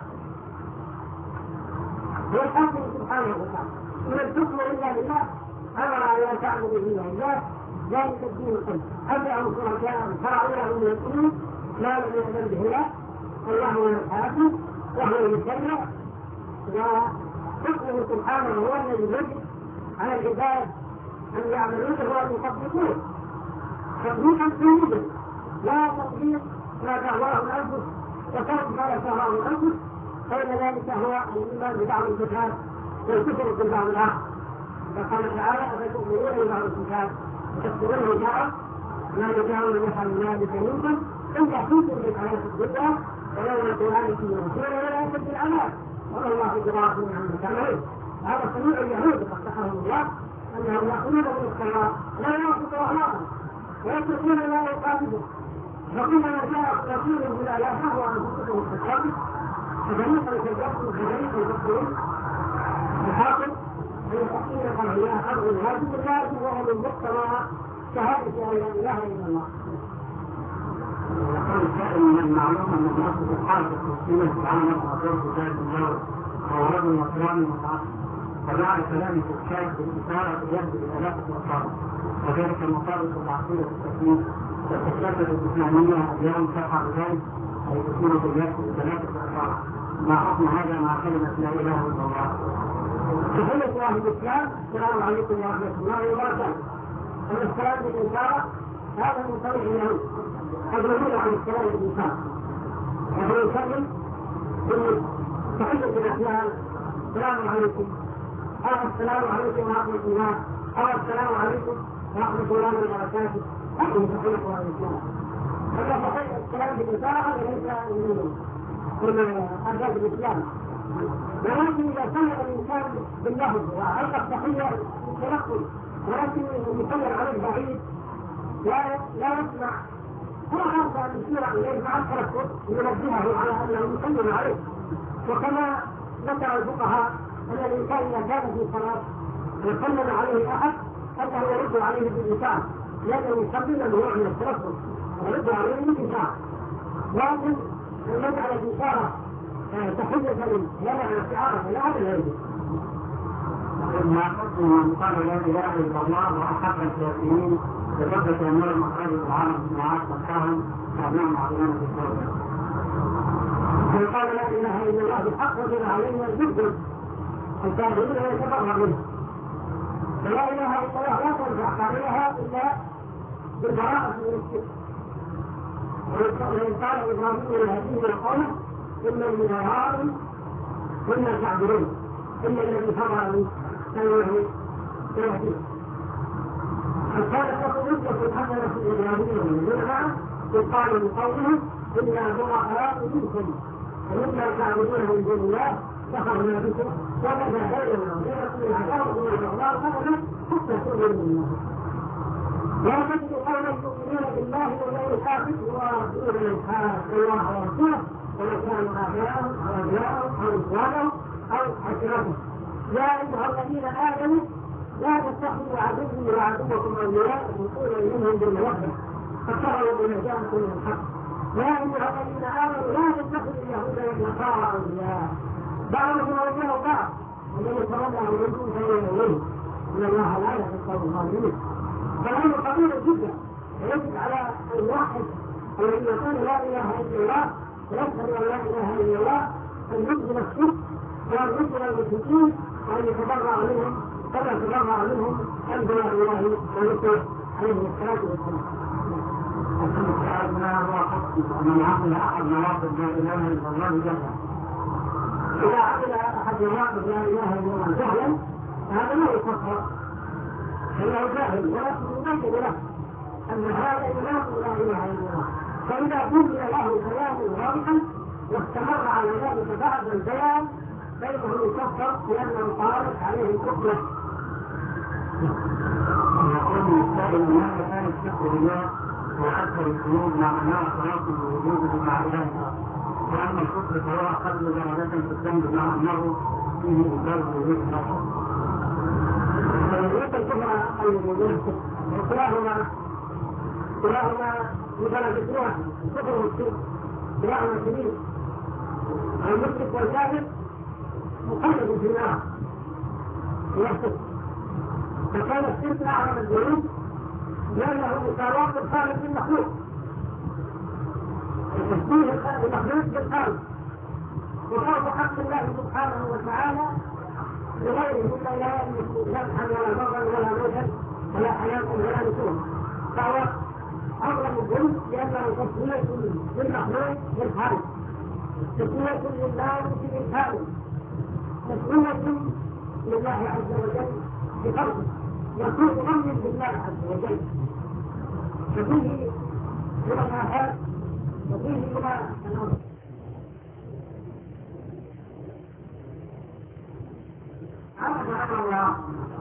هو الحاكم سبحانه وتعالى. من الحكم إلا لله أمر لا تعبد إلا الله ذلك الدين القيم. أدعوا شركاء شرعوا له من الدين ما لم يأذن به الله، الله هو الحاكم وهو المشرع، وحكمه سبحانه هو الذي يجب على العباد أن يعملوه وأن يطبقوه تطبيقا سيدا، لا تطبيق ما تهواه الأنفس وترك ما لا تهواه الأنفس، فإن ذلك هو الإيمان ببعض الكتاب والكفر ببعض الآخر. فقال تعالى أفتؤمنون ببعض الكتاب وتكفرون ببعض ما يدعون مثل ذلك منكم إن تحيطوا بالحياة الدنيا ولولا قرآنكم ورسولا ولا يشد العذاب وما الله بغافل عما تعملون. هذا صنيع اليهود قصحهم الله أنهم يأخذون من السماء لا يأخذ أخلاقهم ويتركون لا يقاتلون، فكلما جاء رسول بلا لا تهوى أنفسهم في الحق ففريقا كذبتم وفريقا تكفرون. الحاكم أن يحكمون قضايا أمر الواجب الواجب وهو من مقتضى شهادة أن لا إله إلا الله. ويقول السائل من المعلوم أن الناس الحاجة تسليمه تعالى وأدور ذلك الجو وورد النصراني متعصب، فجعل كلامه في الشاهد بالإشارة يهدي بآلاف الأصابع، وذلك المطابق العقيدة التسليم تتشدد الإسلامية اليوم تفعل ذلك أي تسير باليد بآلاف الأصابع. ما حكم هذا مع كلمة لا إله إلا الله؟ تحية أهل الإسلام، السلام عليكم ورحمة الله وبركاته. الإسلام بالإشارة هذا من طريق اليهود يدلون عن الكلام الإنسان. يعني يسلم تحية الأحيان السلام عليكم أو السلام عليكم ورحمة الله أو السلام عليكم ورحمة الله وبركاته. هذه تحية الإسلام. هذا صحيح الكلام بالإشارة وليس من أركان الإسلام. ولكن إذا سمع الإنسان باللفظ وألقى التحية بالتنقل ولكن يسلم عليه بعيد لا يسمع هو عارف أن يشير إليه مع التنقل ينبهه على أنه يسلم عليه. وكما ذكر الفقهاء أن الإنسان إذا كان في صلاة وسلم عليه أحد أنه يرد عليه بالإشارة لأنه يسلم له نوع من التنقل ويرد عليه بالإشارة. لكن نجعل الإشارة تحية لنا شعارة لا أبدا. ما حكم من قال لا إله إلا الله وأحب الكافرين لثبت أمور المخرج العالم الجماعات والكهن وأبناء معلومات الدولة. من قال لا إله إلا الله بالحق وجب علينا جدا الكافرين ويتبرع منه. فلا إله إلا الله لا تنفع قائلها إلا بالبراءة من الشرك. وإن قال إبراهيم لهذه القوم إن المنهار كنا تعبدون إن الذي فرعوا سيهدي سيهديه. فكانت له نسبة حسنة في إبراهيم منها إذ قال من قومه إنا براء منكم ومما تعبدون من دون الله كفرنا بكم وبدا بيننا وبينكم العداوة والبغضاء أبدا حتى تؤمنوا بالله. لا تجد قوما يؤمنون بالله واليوم الآخر يوافقون من حاد الله ورسوله ولو كانوا آباءهم أو أبناءهم أو إخوانهم أو عشيرتهم. يا أيها الذين آمنوا لا تتخذوا عدوي وعدوكم أولياء تلقون منهم بالمودة فكفروا بما جاءكم من الحق. يا أيها الذين آمنوا لا تتخذوا اليهود والنصارى أولياء بعضهم أولياء بعض ومن يتولى منكم فهو منهم إن الله لا يهدي القوم الظالمين. فالأمر خطير جدا ويجب على الواحد الذي يقول لا إله إلا الله ويشهد أن لا إله إلا الله أن يبذل الشرك وأن يبذل المشركين وأن يتبرع منهم كما تبرع منهم أنبياء الله ورسله عليه الصلاة والسلام. ما هو حكم من عمل أحد مواقف لا إله إلا الله جهلا؟ إذا عمل أحد مواقف لا إله إلا الله جهلا فهذا لا يكفر فإنه جاهل ولكن يبين له أن هذا إله لا إله إلا الله. فإذا بين له كلام واضحا واستمر على ذلك بعد البيان فإنه يكفر لأنه طارت عليه الكفر. يقول السائل ماذا كان الشرك بالله وأكثر القلوب مع أنها صلاة الوجود مع الله وأما الكفر فهو أقل درجة في الذنب مع أنه فيه إنكار وجود الله. فليس الكفر أقل وجود وكلاهما بدرجة واحد الكفر والشرك كلاهما كبير. المشرك والكافر مخلد في النار يحسد فكان الشرك أعظم الذنوب لأنه مساواة الخالق بالمخلوق وتشبيه المخلوق بالخالق وفرض حق الله سبحانه وتعالى لغيره مما لا يملك ذبحا ولا ضرا ولا موتا ولا حياة ولا نشور فهو أعظم الذنوب لأنه تسمية للمخلوق بالخالق تسمية لله بالخالق تسمية لله عز وجل بخلقه يكون مؤمن بالله عز وجل ففيه من الآحاد وفيه من الأرض. هذا الله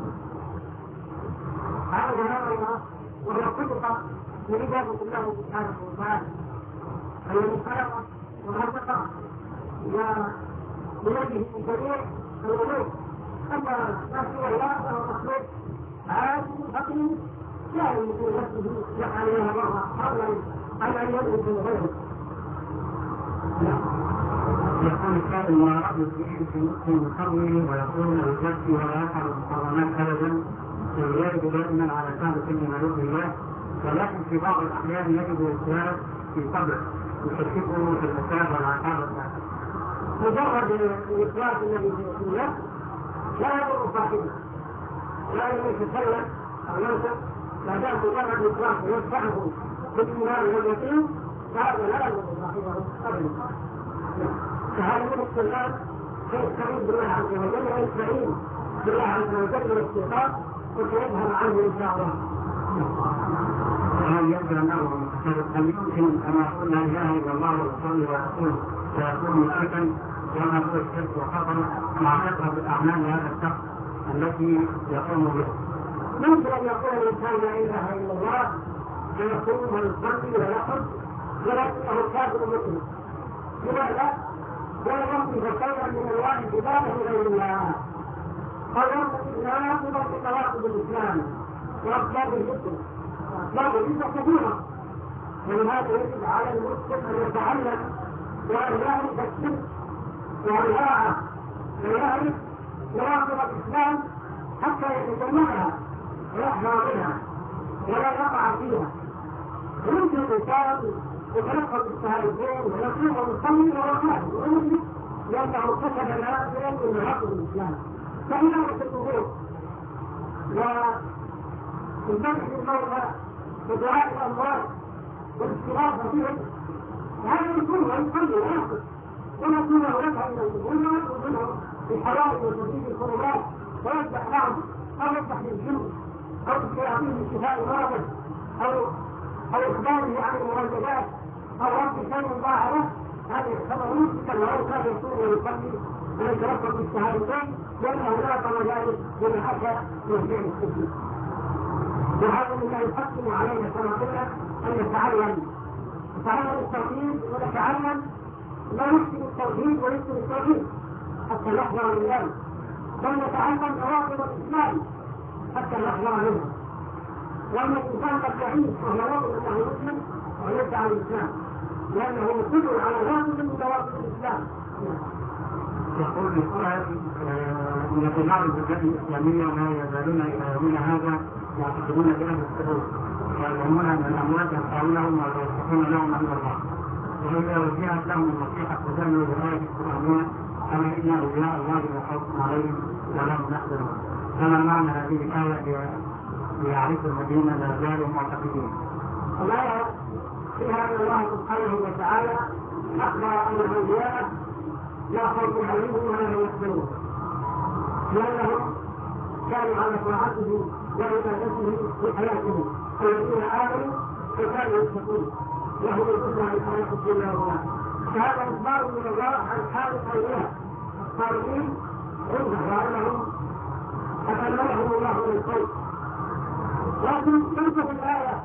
وهو صدق ولذلك الله سبحانه وتعالى الذي خلق ورزق وبيده جميع الأمور. أما ما سوى الله فهو مخلوق عاجز حقيقي لا يمكن نفسه يفعل لها مرة فضلا عن أن يدرك من غيره. يقول السائل ما رأي الشيء في مسلم يصلي ويقول يزكي ولا يفعل المحرمات أبدا ويجب دائما على كان كل ما يرضي الله ولكن في بعض الأحيان يجد الإسلام في قبر يشككه في الفساد والعقاب والناس. مجرد الإخلاص الذي في النفس لا يضر صاحبه لا يتسلم أو ينسى ما دام مجرد الإخلاص يدفعه بالإيمان واليقين فهذا لا يوجد صاحبه أبدا. فهذا من السلام فيستعين بالله عز وجل ويستعين بالله عز وجل والاستيقاظ وسيذهب عنه إن شاء الله. هل يمكن أن هل يمكن أن أقول لا إله إلا الله وأصلي وأقول سيكون مشركا وأنا أقول الشرك وخطر مع كثرة الأعمال لهذا الشخص التي يقوم بها؟ ممكن أن يقول الإنسان لا إله إلا الله ويصوم ويصلي ويحج ولكنه كافر مسلم. لماذا؟ ولا يمكن شيئا من أنواع العبادة غير الله. أو يمكن ناقضا من نواقض الإسلام وأسباب الكفر. أسباب الكفر كثيرة، ولهذا يجب على المسلم أن يتعلم وأن يعرف الشرك وأن يعرف نواقض الإسلام حتى يتجنبها ويحذر منها ولا يقع فيها. ويمكن الإنسان يتلقى بالشهادتين ويصير مصلي وهو كافر ويمكن لأنه كتب نازلا من نواقض الإسلام. فإنها الأمور والذبح للموتى ودعاء الأموات والاستغاثة بهم هذا يكون ويصلي ويحفظ ويكون هناك من الأمور ومنهم الحوائج وتدريب الكرامات ويفتح لهم أو يفتح للجن أو الشياطين بشفاء مرضه أو إخباره عن المرجبات أو رد شيء ضاع له. هذا يعتبر مشركا ولو كان يصوم ويصلي ويتربص بالشهادتين لأنه لا طلب ذلك من حتى يرجع الحكم. وهذا مما يحكم علينا كما قلنا أن نتعلم التوحيد ونتعلم لا يحسن التوحيد ويحسن التوحيد حتى نحذر من ذلك، بل نتعلم نواقض الإسلام حتى نحذر منه. وأن الإنسان قد يعيش وهو يظن أنه مسلم ويدعي الإسلام لأنه مصر على واحد من نواقض الإسلام. يقول السؤال ان طلاب البلدان الاسلاميه لا يزالون الى يومنا هذا يعتقدون بأهل السعود ويظنون ان الاموات ينفعونهم ويرزقون لهم عند الله، واذا وجهت لهم النصيحه تزال بالايه القرانيه اما ان اولياء الله لا خوف عليهم ولا هم يحزنون. فما معنى هذه الايه ليعرفوا الذين لا زالوا معتقدين؟ الآية فيها أن الله سبحانه وتعالى أخبر أن الأولياء لا خوف عليهم ولا هم يحزنون لأنهم كانوا على طاعته وعبادته في حياتهم الذين آمنوا وكانوا يتقون لهم الحسنى في الحياة الدنيا والآخرة. فهذا إخبار من الله عن حال الأولياء الصالحين عنده وأنهم أتمنهم الله من الخير. لكن تلك الآية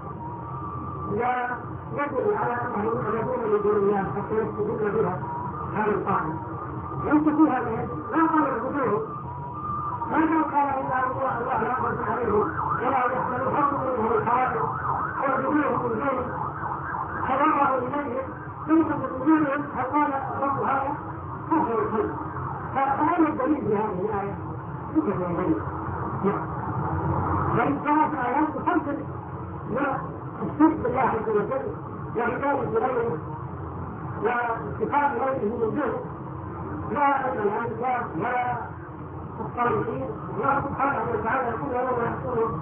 لا يدل على أنهم يعبدون من دون الله حتى يستجيب بها هذا القائل. ليس فيها لا قال يعبدوه ما كان قال إلا الله لا يقبل عليهم ولا يحمل حق منهم الحوادث ويعبدوهم من دونه فضروا إليهم ليس بوجودهم فقال رب هذا هو الخير. فأين الدليل في هذه الآية؟ يوجد الدليل. بل كانت آيات تفضل الشرك بالله عز وجل وعبادة غيره واتخاذ غيره من دونه لا أن الأنبياء ولا الصالحين الله سبحانه وتعالى يقول ولو يحصرهم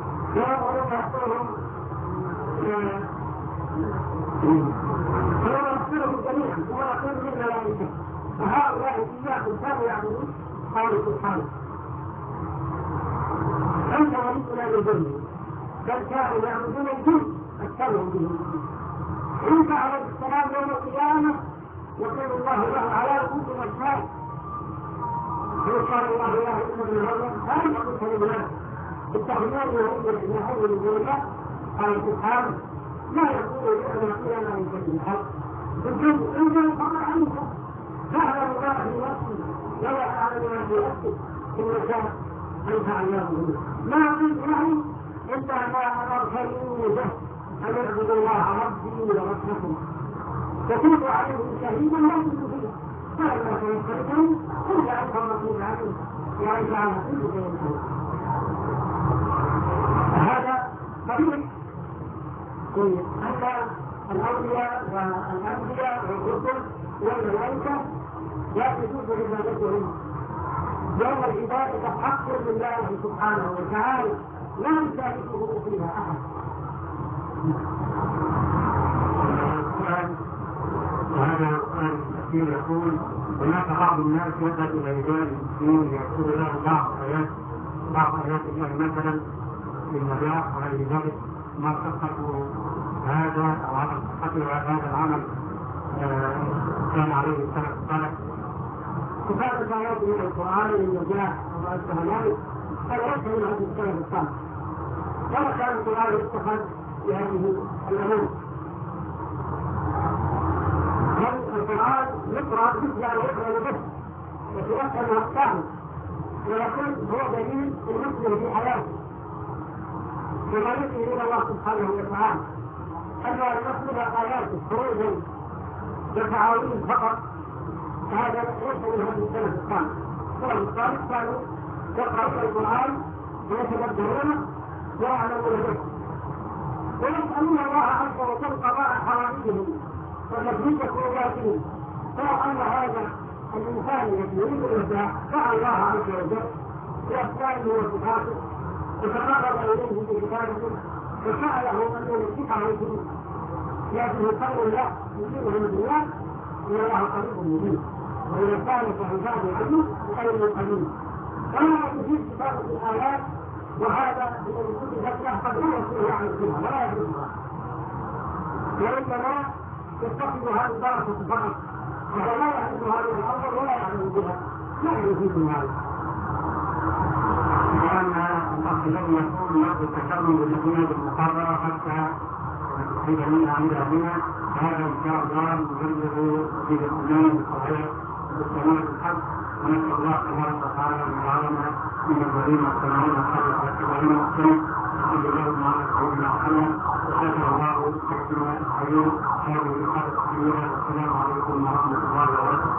جميعا ولا يقول من الملائكة فهؤلاء إياكم كانوا يعبدون قالوا سبحانه أنت ولينا بالجنة بل كانوا يعبدون الجن أكثرهم بهم. عيسى عليه السلام يوم القيامة يقول الله له على رؤوس الأشهاد قال الله يا ابن مريم هل قلت للناس اتخذوني وامي الهين من دون الله؟ قال سبحانه لا يقول لأن قيل من كل الحق كنت انزل فقط عنك فاعلم الله في نفسي ولا اعلم ما في نفسك ان شاء انت علام ما قلت له الا ما امرتني به ان اعبدوا الله ربي وربكم وكنت عليهم شهيدا لا كنت فيه فلما تنفذتم كنت أنت المطلوب عنه وأنت على كل شيء. هذا طريق أن الأولياء والأنبياء والرسل والملائكة لا تجوز عبادتهم يوم العبادة حق لله سبحانه وتعالى لا يشاركه فيها أحد. هذا السؤال الأخير يقول: هناك بعض الناس يذهب إلى رجال المسلمين ليقول له بعض آيات الله مثلا للنجاح وغير ذلك، ما صحة هذا أو عدم صحته هذا العمل كان عليه السلف الصالح؟ كفاية آيات من القرآن للنجاح وما أشبه ذلك فلا يشهد هذا السلف الصالح، ولا كان القرآن يتخذ بهذه الأمور. القرآن يقرأ مثل أن يقرأ به ويتوكل أحكامه ويكون هو دليل المسلم في حياته وما يؤتي إلى الله سبحانه وتعالى. أما أن نصل آياته خروجا بالتعاون فقط فهذا ليس من هذه السنة الثانية. السنة الثالث كانوا يقرأون القرآن ويتدبرونه ويعلمون به ويسألون الله عز وجل قضاء حوائجهم وتثبيت كروباتهم. فلو أن هذا الإنسان الذي يريد الإبداع دعا الله عز وجل بأسمائه وصفاته وتقرب إليه بكتابته وسأله أن ينفعه في هذه القول له يجيبه من الدنيا إن الله قريب مبين وإذا كان فعباد عنه خير قليل. ولا تفيد كتابة الآيات وهذا الذي كتبت له قد لا يصير عن فيها ولا يدركها، وإنما يتخذ هذه الدرجة فقط وهو لا يعرف هذه الأمر ولا يعلم بها، لا يفيد هذا. لأن الأخ الذي يقول يرد التكلم بالمدينة المقررة حتى تحيد منها إلى هذا إن شاء الله نبلغ في الأمان الصحيح بالسماء الحق، ونسأل الله تبارك وتعالى أن يجعلنا من الذين يستمعون الحق ويتبعون أحسنه. الحمد لله معنا سيدنا محمد وشكر الله سيدنا الحبيب هذه الحلقة الكبيرة. والسلام عليكم ورحمة الله وبركاته.